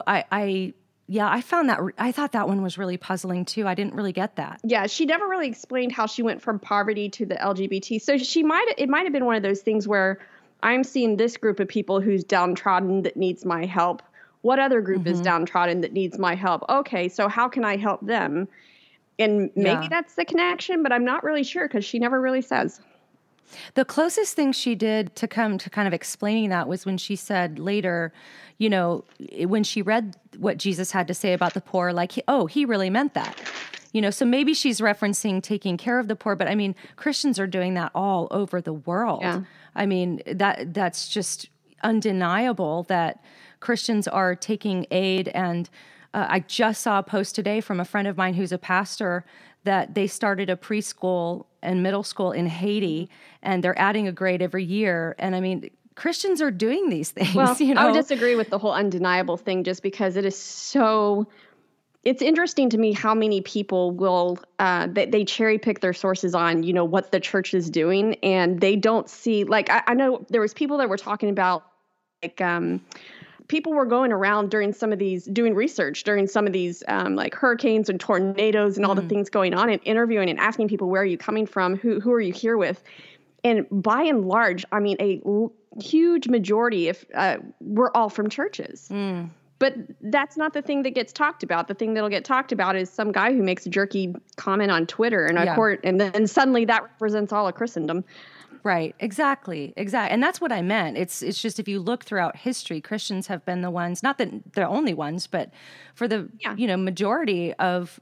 I found that, I thought that one was really puzzling too. I didn't really get that. Yeah, she never really explained how she went from poverty to the LGBT. So it might have been one of those things where I'm seeing this group of people who's downtrodden that needs my help. What other group is downtrodden that needs my help? Okay, so how can I help them? And maybe that's the connection, but I'm not really sure, because she never really says. The closest thing she did to come to kind of explaining that was when she said later, when she read what Jesus had to say about the poor, like, he really meant that. So maybe she's referencing taking care of the poor, but I mean, Christians are doing that all over the world. Yeah. I mean, that's just undeniable that Christians are taking aid. And I just saw a post today from a friend of mine who's a pastor that they started a preschool and middle school in Haiti, and they're adding a grade every year. And I mean, Christians are doing these things. Well, I would disagree with the whole undeniable thing, just because it is so. It's interesting to me how many people will they cherry pick their sources on what the church is doing, and they don't see, like, I know there was people that were talking about, like, people were going around during some of these, doing research during some of these like hurricanes and tornadoes and all the things going on, and interviewing and asking people, where are you coming from? Who are you here with? And by and large, I mean, a huge majority, if we're all from churches. But that's not the thing that gets talked about. The thing that'll get talked about is some guy who makes a jerky comment on Twitter and a court, and then suddenly that represents all of Christendom. Right. Exactly. And that's what I meant. It's just, if you look throughout history, Christians have been the ones, not that they're only ones, but for the majority of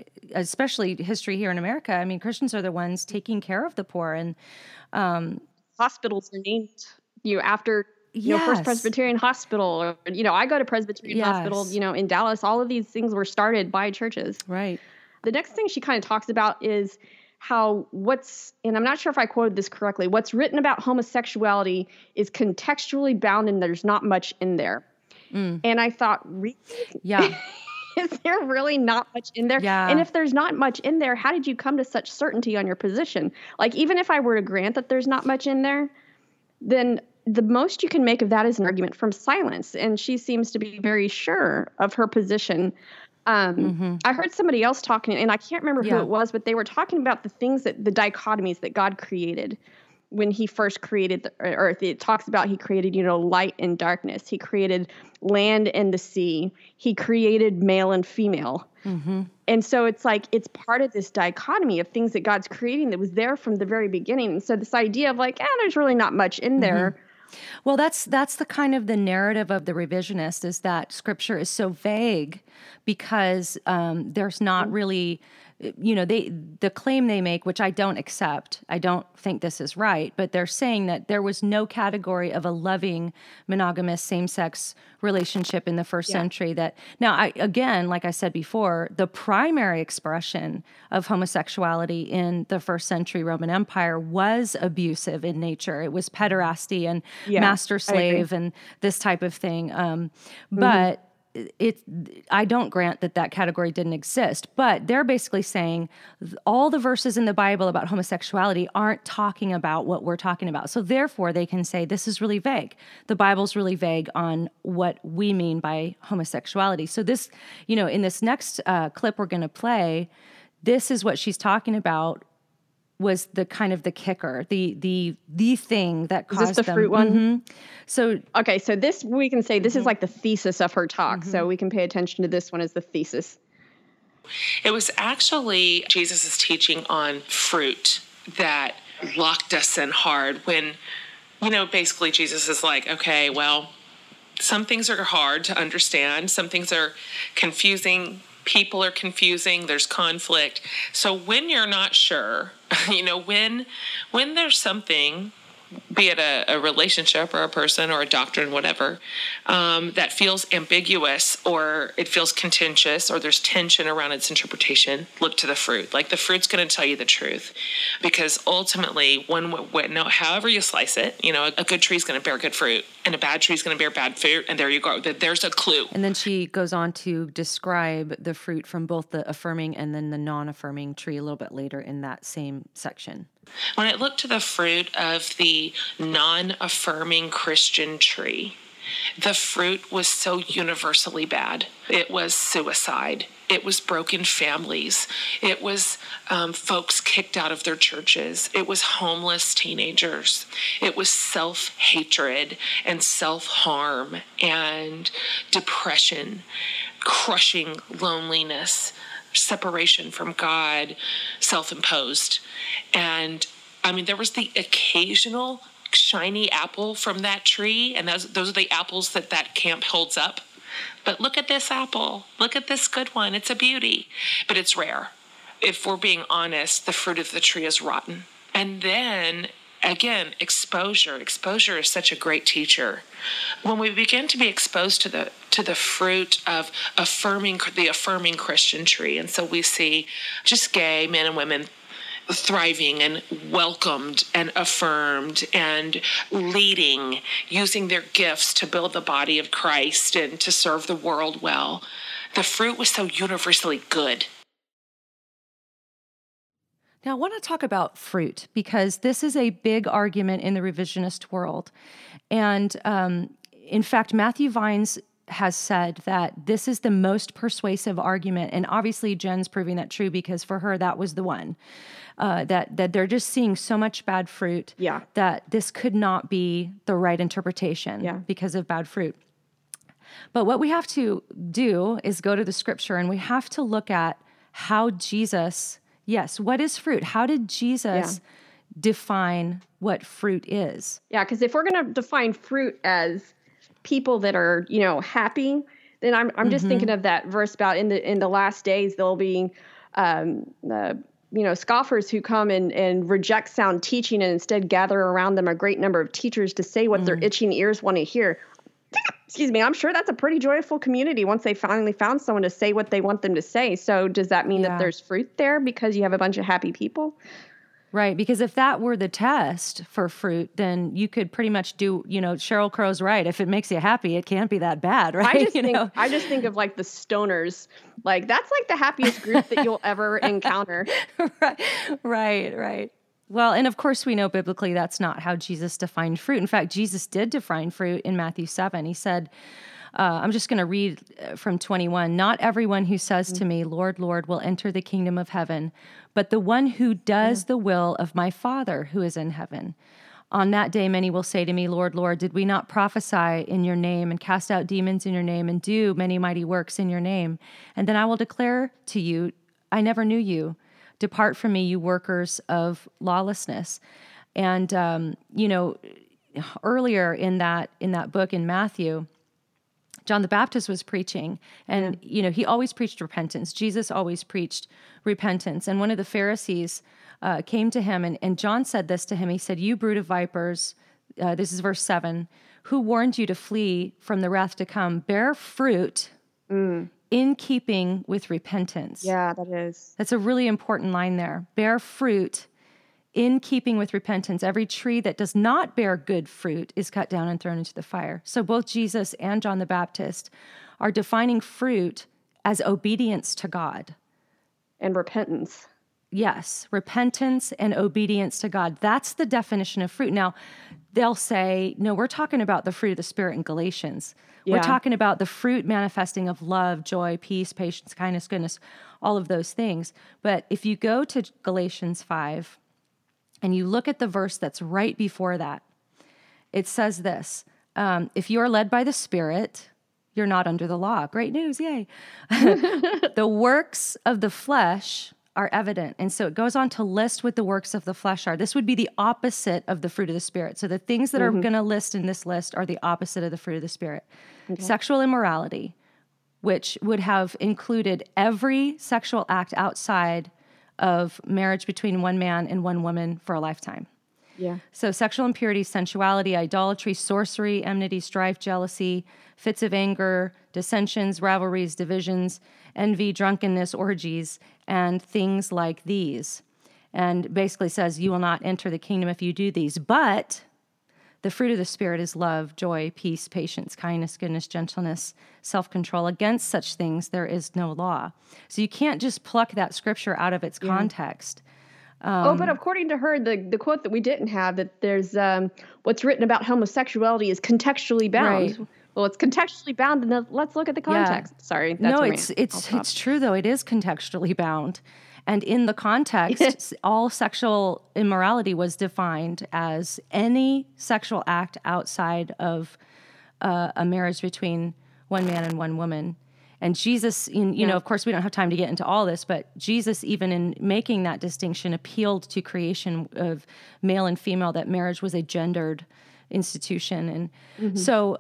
especially history here in America, I mean, Christians are the ones taking care of the poor. And hospitals are named, after, First Yes. Presbyterian Hospital, or, I go to Presbyterian Hospital, Yes. In Dallas. All of these things were started by churches. Right. The next thing she kind of talks about is how and I'm not sure if I quoted this correctly, what's written about homosexuality is contextually bound and there's not much in there. And I thought, really? Yeah. Is there really not much in there? Yeah. And if there's not much in there, how did you come to such certainty on your position? Like, even if I were to grant that there's not much in there, then the most you can make of that is an argument from silence. And she seems to be very sure of her position. I heard somebody else talking, and I can't remember who it was, but they were talking about the dichotomies that God created when he first created the earth. It talks about he created, light and darkness. He created land and the sea. He created male and female. And so it's like, it's part of this dichotomy of things that God's creating that was there from the very beginning. And so this idea of like, there's really not much in there. Well, that's the kind of the narrative of the revisionist, is that scripture is so vague because there's not really, the claim they make, which I don't accept. I don't think this is right, but they're saying that there was no category of a loving monogamous same-sex relationship in the first century. That now, again, like I said before, the primary expression of homosexuality in the first century Roman Empire was abusive in nature. It was pederasty and master-slave and this type of thing. But I don't grant that category didn't exist, but they're basically saying all the verses in the Bible about homosexuality aren't talking about what we're talking about. So therefore they can say this is really vague. The Bible's really vague on what we mean by homosexuality. So this, in this next clip we're going to play, this is what she's talking about, was the kind of the kicker, the thing that caused them. Is this the fruit one? So okay, so this, we can say this is like the thesis of her talk. So we can pay attention to this one as the thesis. It was actually Jesus' teaching on fruit that locked us in hard when, basically Jesus is like, okay, well, some things are hard to understand. Some things are confusing. People are confusing. There's conflict. So when you're not sure, when there's something, be it a relationship or a person or a doctrine, whatever, that feels ambiguous or it feels contentious or there's tension around its interpretation, look to the fruit. Like, the fruit's going to tell you the truth, because ultimately, however you slice it, a good tree is going to bear good fruit and a bad tree is going to bear bad fruit. And there you go. There's a clue. And then she goes on to describe the fruit from both the affirming and then the non-affirming tree a little bit later in that same section. When I look to the fruit of the non-affirming Christian tree, the fruit was so universally bad. It was suicide. It was broken families. It was folks kicked out of their churches. It was homeless teenagers. It was self-hatred and self-harm and depression, crushing loneliness, separation from God, self-imposed. And there was the occasional shiny apple from that tree, and those are the apples that camp holds up. But look at this apple. Look at this good one. It's a beauty, but it's rare. If we're being honest, the fruit of the tree is rotten. And then again, exposure. Exposure is such a great teacher. When we begin to be exposed to the fruit of the affirming Christian tree, and so we see just gay men and women thriving and welcomed and affirmed and leading, using their gifts to build the body of Christ and to serve the world well. The fruit was so universally good. Now, I want to talk about fruit because this is a big argument in the revisionist world. And in fact, Matthew Vines has said that this is the most persuasive argument. And obviously, Jen's proving that true because for her, that was the one. That they're just seeing so much bad fruit that this could not be the right interpretation because of bad fruit. But what we have to do is go to the scripture and we have to look at how Jesus... Yes, what is fruit? How did Jesus define what fruit is? Yeah, because if we're going to define fruit as people that are, happy, then I'm just thinking of that verse about in the last days there'll be scoffers who come and reject sound teaching and instead gather around them a great number of teachers to say what their itching ears want to hear. Excuse me, I'm sure that's a pretty joyful community once they finally found someone to say what they want them to say. So does that mean that there's fruit there because you have a bunch of happy people? Right, because if that were the test for fruit, then you could pretty much do, Sheryl Crow's right. If it makes you happy, it can't be that bad, right? I just think of like the stoners. Like that's like the happiest group that you'll ever encounter. Right. Well, and of course we know biblically that's not how Jesus defined fruit. In fact, Jesus did define fruit in Matthew 7. He said, I'm just going to read from 21. Not everyone who says to me, Lord, Lord, will enter the kingdom of heaven, but the one who does the will of my Father who is in heaven. On that day, many will say to me, Lord, Lord, did we not prophesy in your name and cast out demons in your name and do many mighty works in your name? And then I will declare to you, I never knew you. Depart from me, you workers of lawlessness. And, earlier in that book in Matthew, John the Baptist was preaching, and, he always preached repentance. Jesus always preached repentance. And one of the Pharisees came to him, and John said this to him. He said, you brood of vipers, this is verse 7, who warned you to flee from the wrath to come, bear fruit in keeping with repentance. Yeah, that is. That's a really important line there. Bear fruit in keeping with repentance. Every tree that does not bear good fruit is cut down and thrown into the fire. So both Jesus and John the Baptist are defining fruit as obedience to God. And repentance. Yes, repentance and obedience to God. That's the definition of fruit. Now, they'll say, no, we're talking about the fruit of the Spirit in Galatians. Yeah. We're talking about the fruit manifesting of love, joy, peace, patience, kindness, goodness, all of those things. But if you go to Galatians 5, and you look at the verse that's right before that, it says this, if you are led by the Spirit, you're not under the law. Great news, yay. The works of the flesh are evident. And so it goes on to list what the works of the flesh are. This would be the opposite of the fruit of the Spirit. So the things that are going to list in this list are the opposite of the fruit of the Spirit. Okay. Sexual immorality, which would have included every sexual act outside of marriage between one man and one woman for a lifetime. Yeah. So sexual impurity, sensuality, idolatry, sorcery, enmity, strife, jealousy, fits of anger, dissensions, rivalries, divisions, envy, drunkenness, orgies, and things like these. And basically says, you will not enter the kingdom if you do these. But the fruit of the Spirit is love, joy, peace, patience, kindness, goodness, gentleness, self-control. Against such things there is no law. So you can't just pluck that scripture out of its context. But according to her, the quote that we didn't have, that there's what's written about homosexuality is contextually bound. Right. Well, it's contextually bound, and let's look at the context. Yeah. Sorry. That's it's true, though. It is contextually bound. And in the context, all sexual immorality was defined as any sexual act outside of a marriage between one man and one woman. And Jesus, of course, we don't have time to get into all this, but Jesus, even in making that distinction, appealed to creation of male and female, that marriage was a gendered institution. And so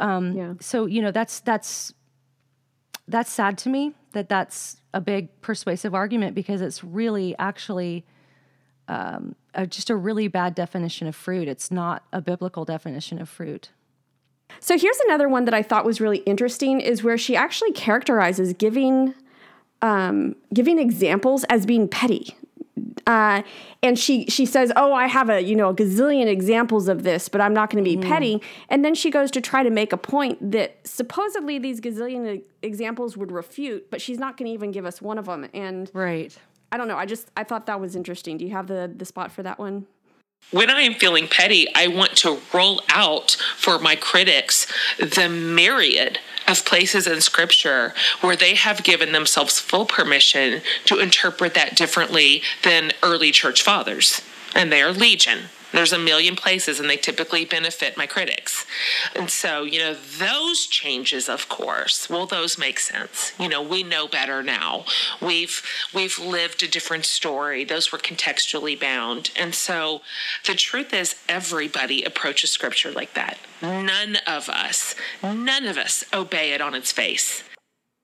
that's sad to me, that's a big persuasive argument, because it's really actually just a really bad definition of fruit. It's not a biblical definition of fruit. So here's another one that I thought was really interesting, is where she actually characterizes giving examples as being petty. And she says, I have a gazillion examples of this, but I'm not going to be petty. And then she goes to try to make a point that supposedly these gazillion examples would refute, but she's not going to even give us one of them. And right. I don't know. I thought that was interesting. Do you have the spot for that one? When I am feeling petty, I want to roll out for my critics the myriad of places in Scripture where they have given themselves full permission to interpret that differently than early church fathers. And they are legion. There's a million places, and they typically benefit my critics. And so, those changes, of course, those make sense. We know better now. We've lived a different story. Those were contextually bound. And so the truth is, everybody approaches Scripture like that. None of us obey it on its face.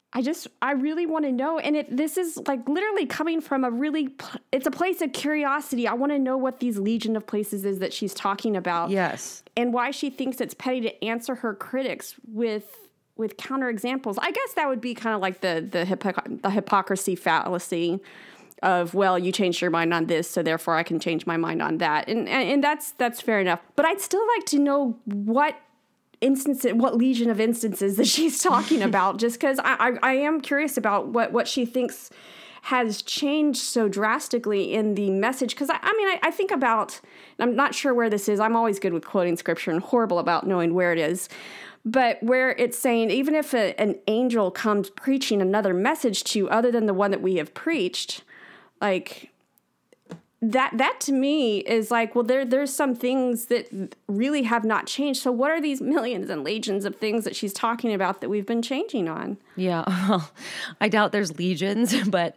I really want to know. And this is like literally coming from it's a place of curiosity. I want to know what these legion of places is that she's talking about. Yes. And why she thinks it's petty to answer her critics with counterexamples. I guess that would be kind of like the hypocrisy fallacy of, well, you changed your mind on this, so therefore I can change my mind on that. And that's fair enough. But I'd still like to know what legion of instances that she's talking about, just because I am curious about what she thinks has changed so drastically in the message. Because I think about, and I'm not sure where this is. I'm always good with quoting scripture and horrible about knowing where it is. But where it's saying, even if an angel comes preaching another message to you other than the one that we have preached, like that to me is like, well, there's some things that really have not changed. So what are these millions and legions of things that she's talking about that we've been changing on? Yeah, well, I doubt there's legions, but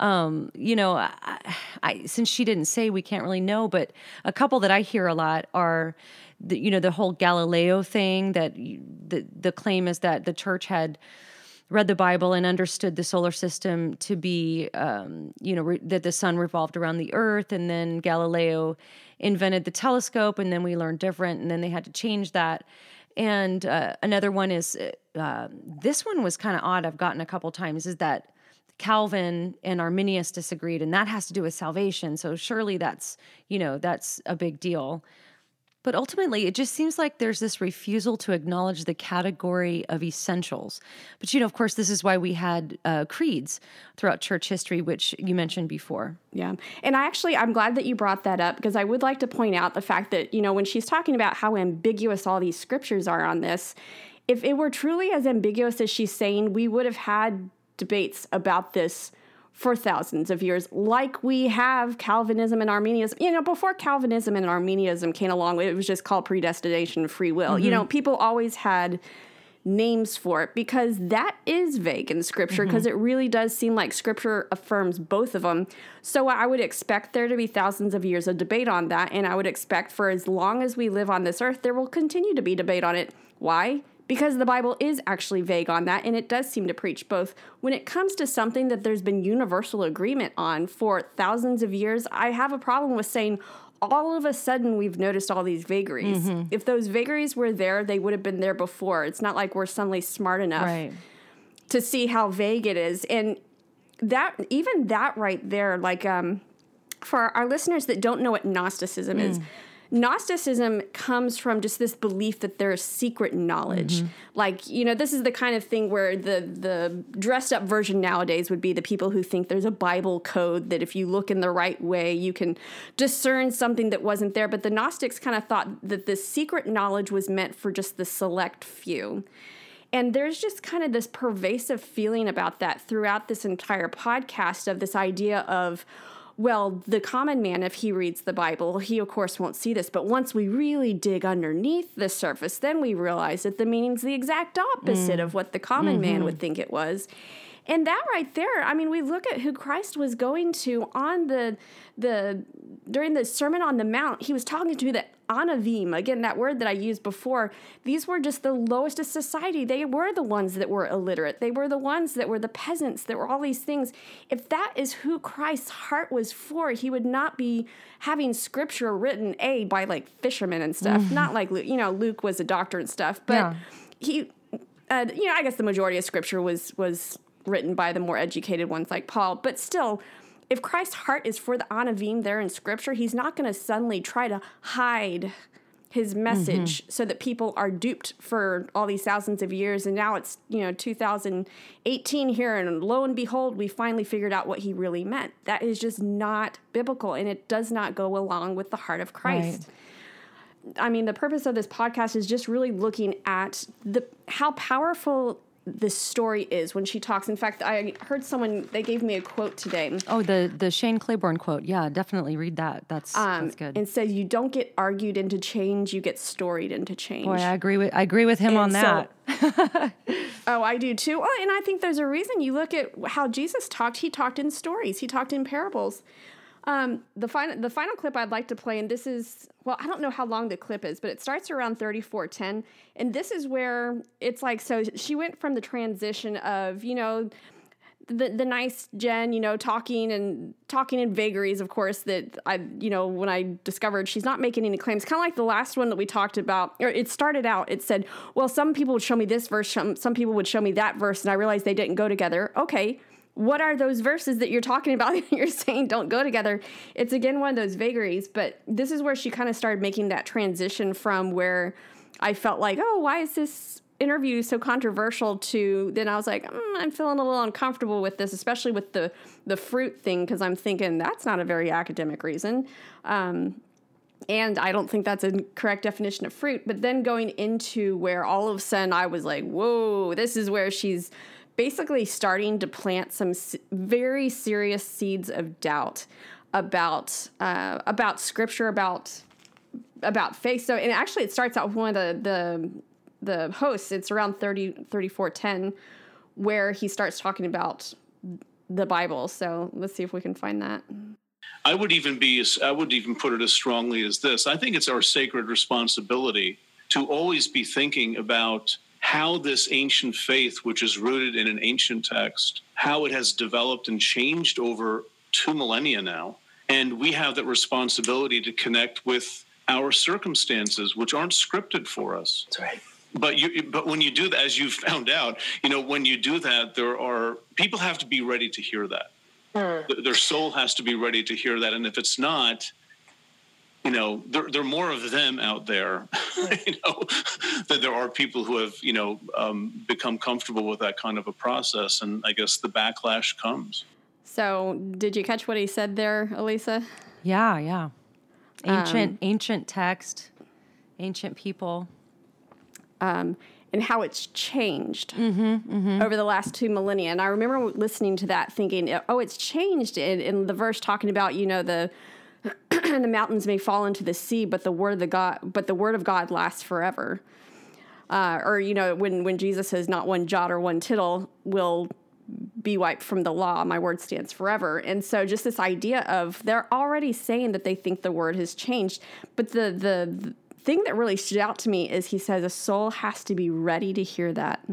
since she didn't say, we can't really know. But a couple that I hear a lot are the whole Galileo thing, that the claim is that the church had read the Bible and understood the solar system to be, that the sun revolved around the earth, and then Galileo invented the telescope, and then we learned different, and then they had to change that. And another one is, this one was kind of odd, I've gotten a couple times, is that Calvin and Arminius disagreed, and that has to do with salvation. So surely that's a big deal. But ultimately, it just seems like there's this refusal to acknowledge the category of essentials. But, of course, this is why we had creeds throughout church history, which you mentioned before. Yeah. And I'm glad that you brought that up, because I would like to point out the fact that, when she's talking about how ambiguous all these scriptures are on this, if it were truly as ambiguous as she's saying, we would have had debates about this for thousands of years, like we have Calvinism and Arminianism. Before Calvinism and Arminianism came along, it was just called predestination and free will. Mm-hmm. People always had names for it because that is vague in Scripture, because it really does seem like Scripture affirms both of them. So I would expect there to be thousands of years of debate on that, and I would expect for as long as we live on this earth, there will continue to be debate on it. Why? Because the Bible is actually vague on that, and it does seem to preach both. When it comes to something that there's been universal agreement on for thousands of years, I have a problem with saying all of a sudden we've noticed all these vagaries. Mm-hmm. If those vagaries were there, they would have been there before. It's not like we're suddenly smart enough to see how vague it is. And that right there, like for our listeners that don't know what Gnosticism is, Gnosticism comes from just this belief that there's secret knowledge. Mm-hmm. Like, this is the kind of thing where the dressed up version nowadays would be the people who think there's a Bible code that if you look in the right way, you can discern something that wasn't there. But the Gnostics kind of thought that this secret knowledge was meant for just the select few. And there's just kind of this pervasive feeling about that throughout this entire podcast, of this idea of, well, the common man, if he reads the Bible, he, of course, won't see this. But once we really dig underneath the surface, then we realize that the meaning's the exact opposite of what the common man would think it was. And that right there, we look at who Christ was going to on during the Sermon on the Mount. He was talking to the Anavim, again, that word that I used before. These were just the lowest of society. They were the ones that were illiterate. They were the ones that were the peasants, that were all these things. If that is who Christ's heart was for, he would not be having scripture written, by like fishermen and stuff. Not like, Luke was a doctor and stuff, but he, I guess the majority of scripture was written by the more educated ones like Paul. But still, if Christ's heart is for the Anavim there in Scripture, he's not going to suddenly try to hide his message so that people are duped for all these thousands of years. And now it's, 2018 here, and lo and behold, we finally figured out what he really meant. That is just not biblical, and it does not go along with the heart of Christ. Right. The purpose of this podcast is just really looking at how powerful this story is when she talks. In fact, I heard they gave me a quote today. Oh, the Shane Claiborne quote. Yeah, definitely read that. That's good. It says, "You don't get argued into change, you get storied into change." Boy, I agree with him on that. Oh, I do too. Well, and I think there's a reason. You look at how Jesus talked. He talked in stories. He talked in parables. The final clip I'd like to play, and this is, well, I don't know how long the clip is, but it starts around 34:10, and this is where it's like, so she went from the transition of, the nice Jen, talking in vagaries, of course, that when I discovered she's not making any claims, kind of like the last one that we talked about, or it started out, it said, well, some people would show me this verse, some people would show me that verse, and I realized they didn't go together. Okay. What are those verses that you're talking about that you're saying don't go together? It's, again, one of those vagaries, but this is where she kind of started making that transition from where I felt like, oh, why is this interview so controversial, to then I was like, I'm feeling a little uncomfortable with this, especially with the fruit thing, because I'm thinking that's not a very academic reason. And I don't think that's a correct definition of fruit. But then going into where all of a sudden I was like, whoa, this is where she's basically starting to plant some very serious seeds of doubt about Scripture, about faith. So, and actually, it starts out with one of the hosts. It's around 34:10, where he starts talking about the Bible. So let's see if we can find that. I would even put it as strongly as this. I think it's our sacred responsibility to always be thinking about how this ancient faith, which is rooted in an ancient text, how it has developed and changed over 2 millennia now. And we have that responsibility to connect with our circumstances, which aren't scripted for us. That's right. But when you do that, as you found out, when you do that, people have to be ready to hear that. Their soul has to be ready to hear that. And if it's not, there are more of them out there, that there are people who have, become comfortable with that kind of a process. And I guess the backlash comes. So did you catch what he said there, Elisa? Yeah. Ancient text, ancient people. And how it's changed over the last 2 millennia. And I remember listening to that thinking, oh, it's changed in the verse talking about, the mountains may fall into the sea, but the word of God lasts forever. Or when Jesus says not one jot or one tittle will be wiped from the law, my word stands forever. And so just this idea of they're already saying that they think the word has changed. But the thing that really stood out to me is he says a soul has to be ready to hear that.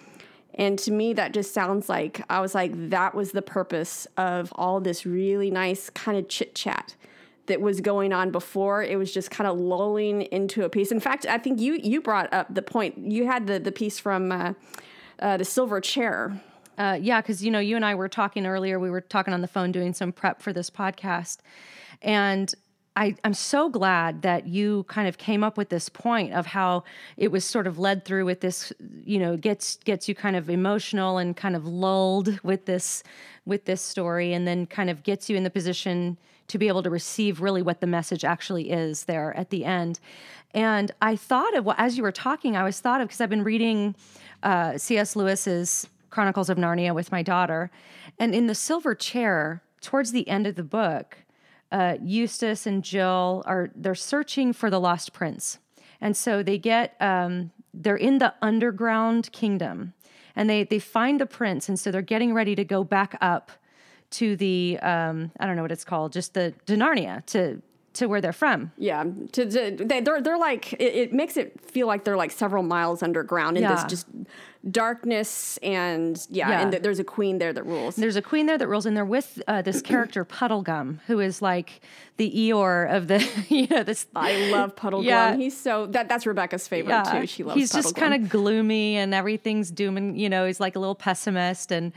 And to me, that just sounds like, I was like, that was the purpose of all this really nice kind of chit chat that was going on before. It was just kind of lulling into a piece. In fact, I think you brought up the point. You had the piece from the Silver Chair. Yeah, because, you and I were talking earlier. We were talking on the phone doing some prep for this podcast. And I'm so glad that you kind of came up with this point of how it was sort of led through with this, gets you kind of emotional and kind of lulled with this story, and then kind of gets you in the position to be able to receive really what the message actually is there at the end. And I thought of, as you were talking, because I've been reading C.S. Lewis's Chronicles of Narnia with my daughter, and in the Silver Chair, towards the end of the book, Eustace and Jill they're searching for the lost prince. And so they they're in the underground kingdom, and they find the prince. And so they're getting ready to go back up to the, I don't know what it's called, just the Narnia, to where they're from. Yeah. They're like, it makes it feel like they're like several miles underground in this just darkness, and and there's a queen there that rules. There's a queen there that rules, and they're with this character Puddlegum, who is like the Eeyore of the, this. I love Puddlegum. Yeah. He's so, that's Rebecca's favorite too. She loves Puddlegum. He's just kind of gloomy and everything's doom, and he's like a little pessimist, and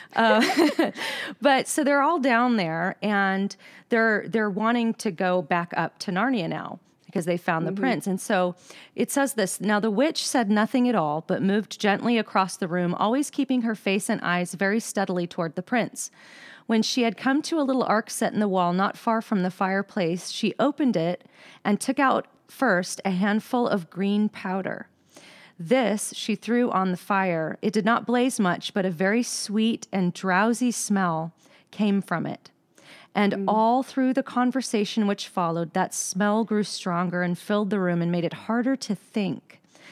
but so they're all down there, and they're wanting to go back up to Narnia now, because they found the prince. And so it says this: "Now the witch said nothing at all, but moved gently across the room, always keeping her face and eyes very steadily toward the prince. When she had come to a little ark set in the wall not far from the fireplace, she opened it and took out first a handful of green powder. This she threw on the fire. It did not blaze much, but a very sweet and drowsy smell came from it. And all through the conversation which followed, that smell grew stronger and filled the room and made it harder to think.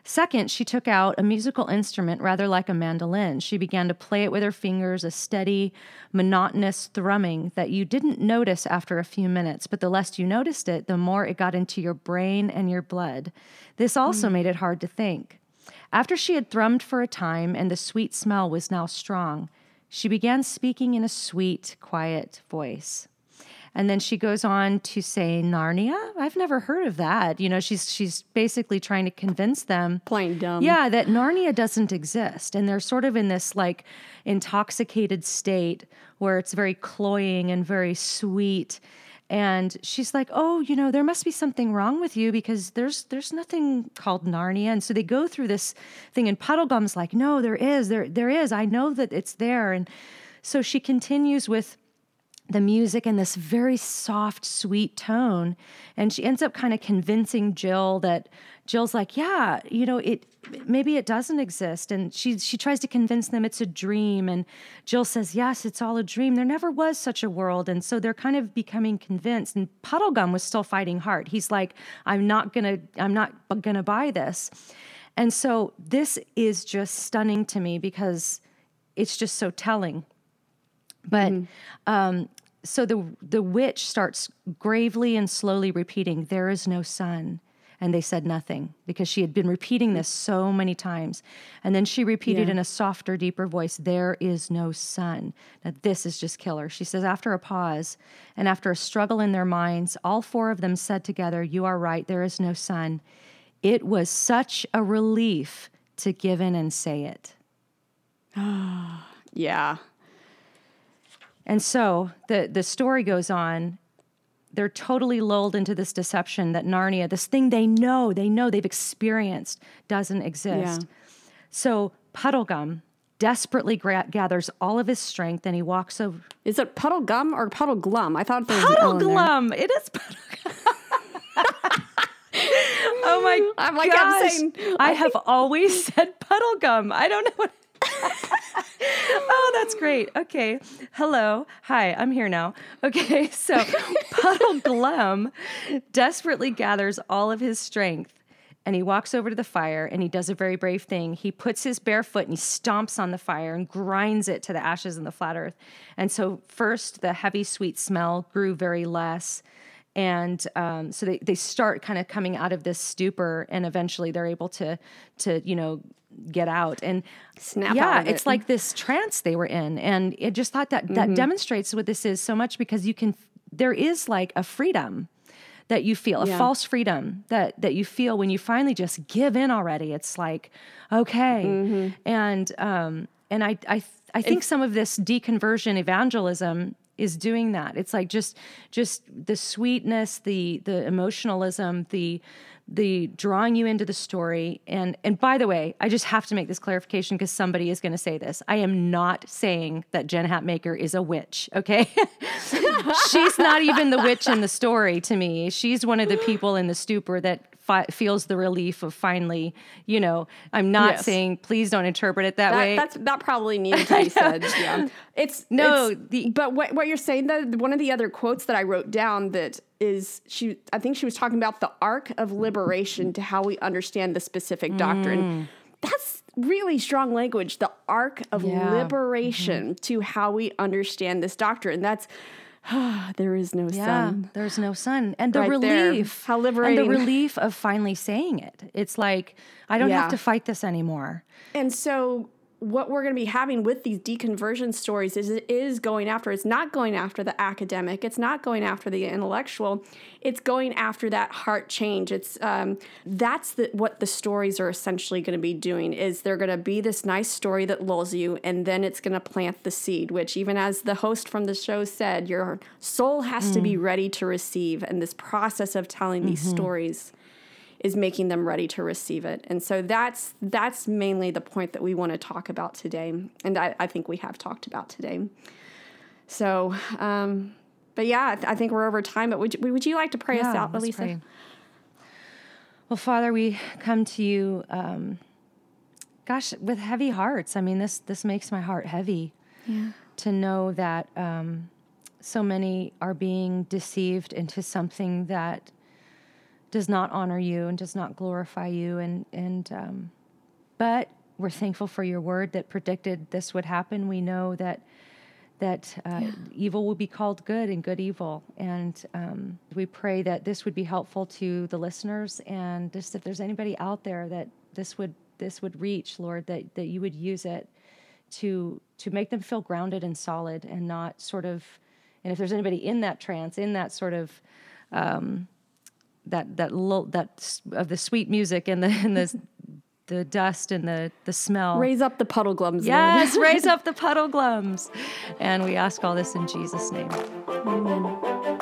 Second, she took out a musical instrument rather like a mandolin. She began to play it with her fingers, a steady, monotonous thrumming that you didn't notice after a few minutes, but the less you noticed it, the more it got into your brain and your blood. This also made it hard to think. After she had thrummed for a time and the sweet smell was now strong, she began speaking in a sweet, quiet voice. And then she goes on to say, Narnia? I've never heard of that. You know, she's basically trying to convince them. Plain dumb. Yeah, that Narnia doesn't exist. And they're sort of in this like intoxicated state where it's very cloying and very sweet. And she's like, oh, you know, there must be something wrong with you because there's nothing called Narnia. And so they go through this thing, and Puddlegum's like, no, there is. I know that it's there. And so she continues with the music and this very soft, sweet tone. And she ends up kind of convincing Jill that Jill's like, yeah, you know, maybe it doesn't exist. And she tries to convince them it's a dream. And Jill says, yes, it's all a dream. There never was such a world. And so they're kind of becoming convinced. And Puddlegum was still fighting hard. He's like, I'm not gonna buy this. And so this is just stunning to me because it's just so telling. But so the witch starts gravely and slowly repeating, there is no sun. And they said nothing because she had been repeating this so many times. And then she repeated in a softer, deeper voice, there is no sun. Now, this is just killer. She says, after a pause and after a struggle in their minds, all four of them said together, you are right, there is no sun. It was such a relief to give in and say it. Yeah. And so the story goes on. They're totally lulled into this deception that Narnia, this thing they know, they've experienced, doesn't exist. Yeah. So Puddlegum desperately gathers all of his strength and he walks over. Is it Puddlegum or Puddleglum? I thought there was an L in there. Puddleglum! It is Puddlegum. Oh my I'm like, gosh. I'm saying, I have always said Puddlegum. I don't know what. Oh, that's great. Okay. Hello. Hi, I'm here now. Okay, so Puddleglum desperately gathers all of his strength and he walks over to the fire and he does a very brave thing. He puts his bare foot and he stomps on the fire and grinds it to the ashes in the flat earth. And so first the heavy, sweet smell grew very less. And so they start kind of coming out of this stupor and eventually they're able to get out and snap out of it. It's like this trance they were in. And it just thought that demonstrates what this is so much because there is like a freedom that you feel, a false freedom that you feel when you finally just give in already. It's like, okay. And I think some of this deconversion evangelism is doing that. It's like just the sweetness, the emotionalism, the drawing you into the story. And by the way, I just have to make this clarification because somebody is going to say this. I am not saying that Jen Hatmaker is a witch, okay? She's not even the witch in the story to me. She's one of the people in the stupor that feels the relief of finally, I'm not saying please don't interpret it that way. That probably needed to be said. Yeah. But what you're saying, though, one of the other quotes that I wrote down that is I think she was talking about the arc of liberation to how we understand the specific doctrine. That's really strong language. The arc of liberation to how we understand this doctrine. That's there is no sun. There's no sun. And the right relief. There. How liberating. And the relief of finally saying it. It's like, I don't have to fight this anymore. And so what we're going to be having with these deconversion stories is it's not going after the academic. It's not going after the intellectual. It's going after that heart change. It's that's what the stories are essentially going to be doing is they're going to be this nice story that lulls you, and then it's going to plant the seed, which even as the host from the show said, your soul has to be ready to receive. And this process of telling these stories is making them ready to receive it. And so that's mainly the point that we want to talk about today. And I think we have talked about today. So, but yeah, I think we're over time. But would you like to pray us out, Elisa? Pray. Well, Father, we come to you, with heavy hearts. I mean, this makes my heart heavy to know that so many are being deceived into something that does not honor you and does not glorify you. But we're thankful for your word that predicted this would happen. We know that evil will be called good and good evil. And we pray that this would be helpful to the listeners, and just if there's anybody out there that this would reach, Lord, that you would use it to make them feel grounded and solid and not sort of, and if there's anybody in that trance, in that sort of that of the sweet music and the dust and the smell. Raise up the puddle glums. Yes, raise up the puddle glums. And we ask all this in Jesus' name. Amen.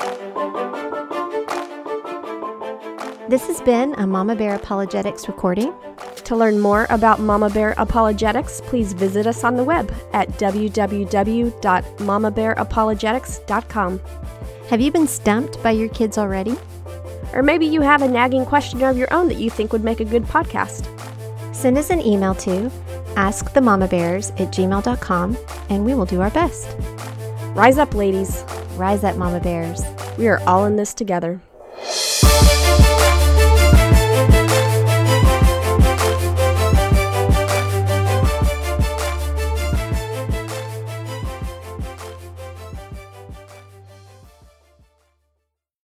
This has been a Mama Bear Apologetics recording. To learn more about Mama Bear Apologetics, please visit us on the web at www.mamabearapologetics.com. Have you been stumped by your kids already? Or maybe you have a nagging question of your own that you think would make a good podcast. Send us an email to askthemamabears@gmail.com and we will do our best. Rise up, ladies. Rise up, Mama Bears. We are all in this together.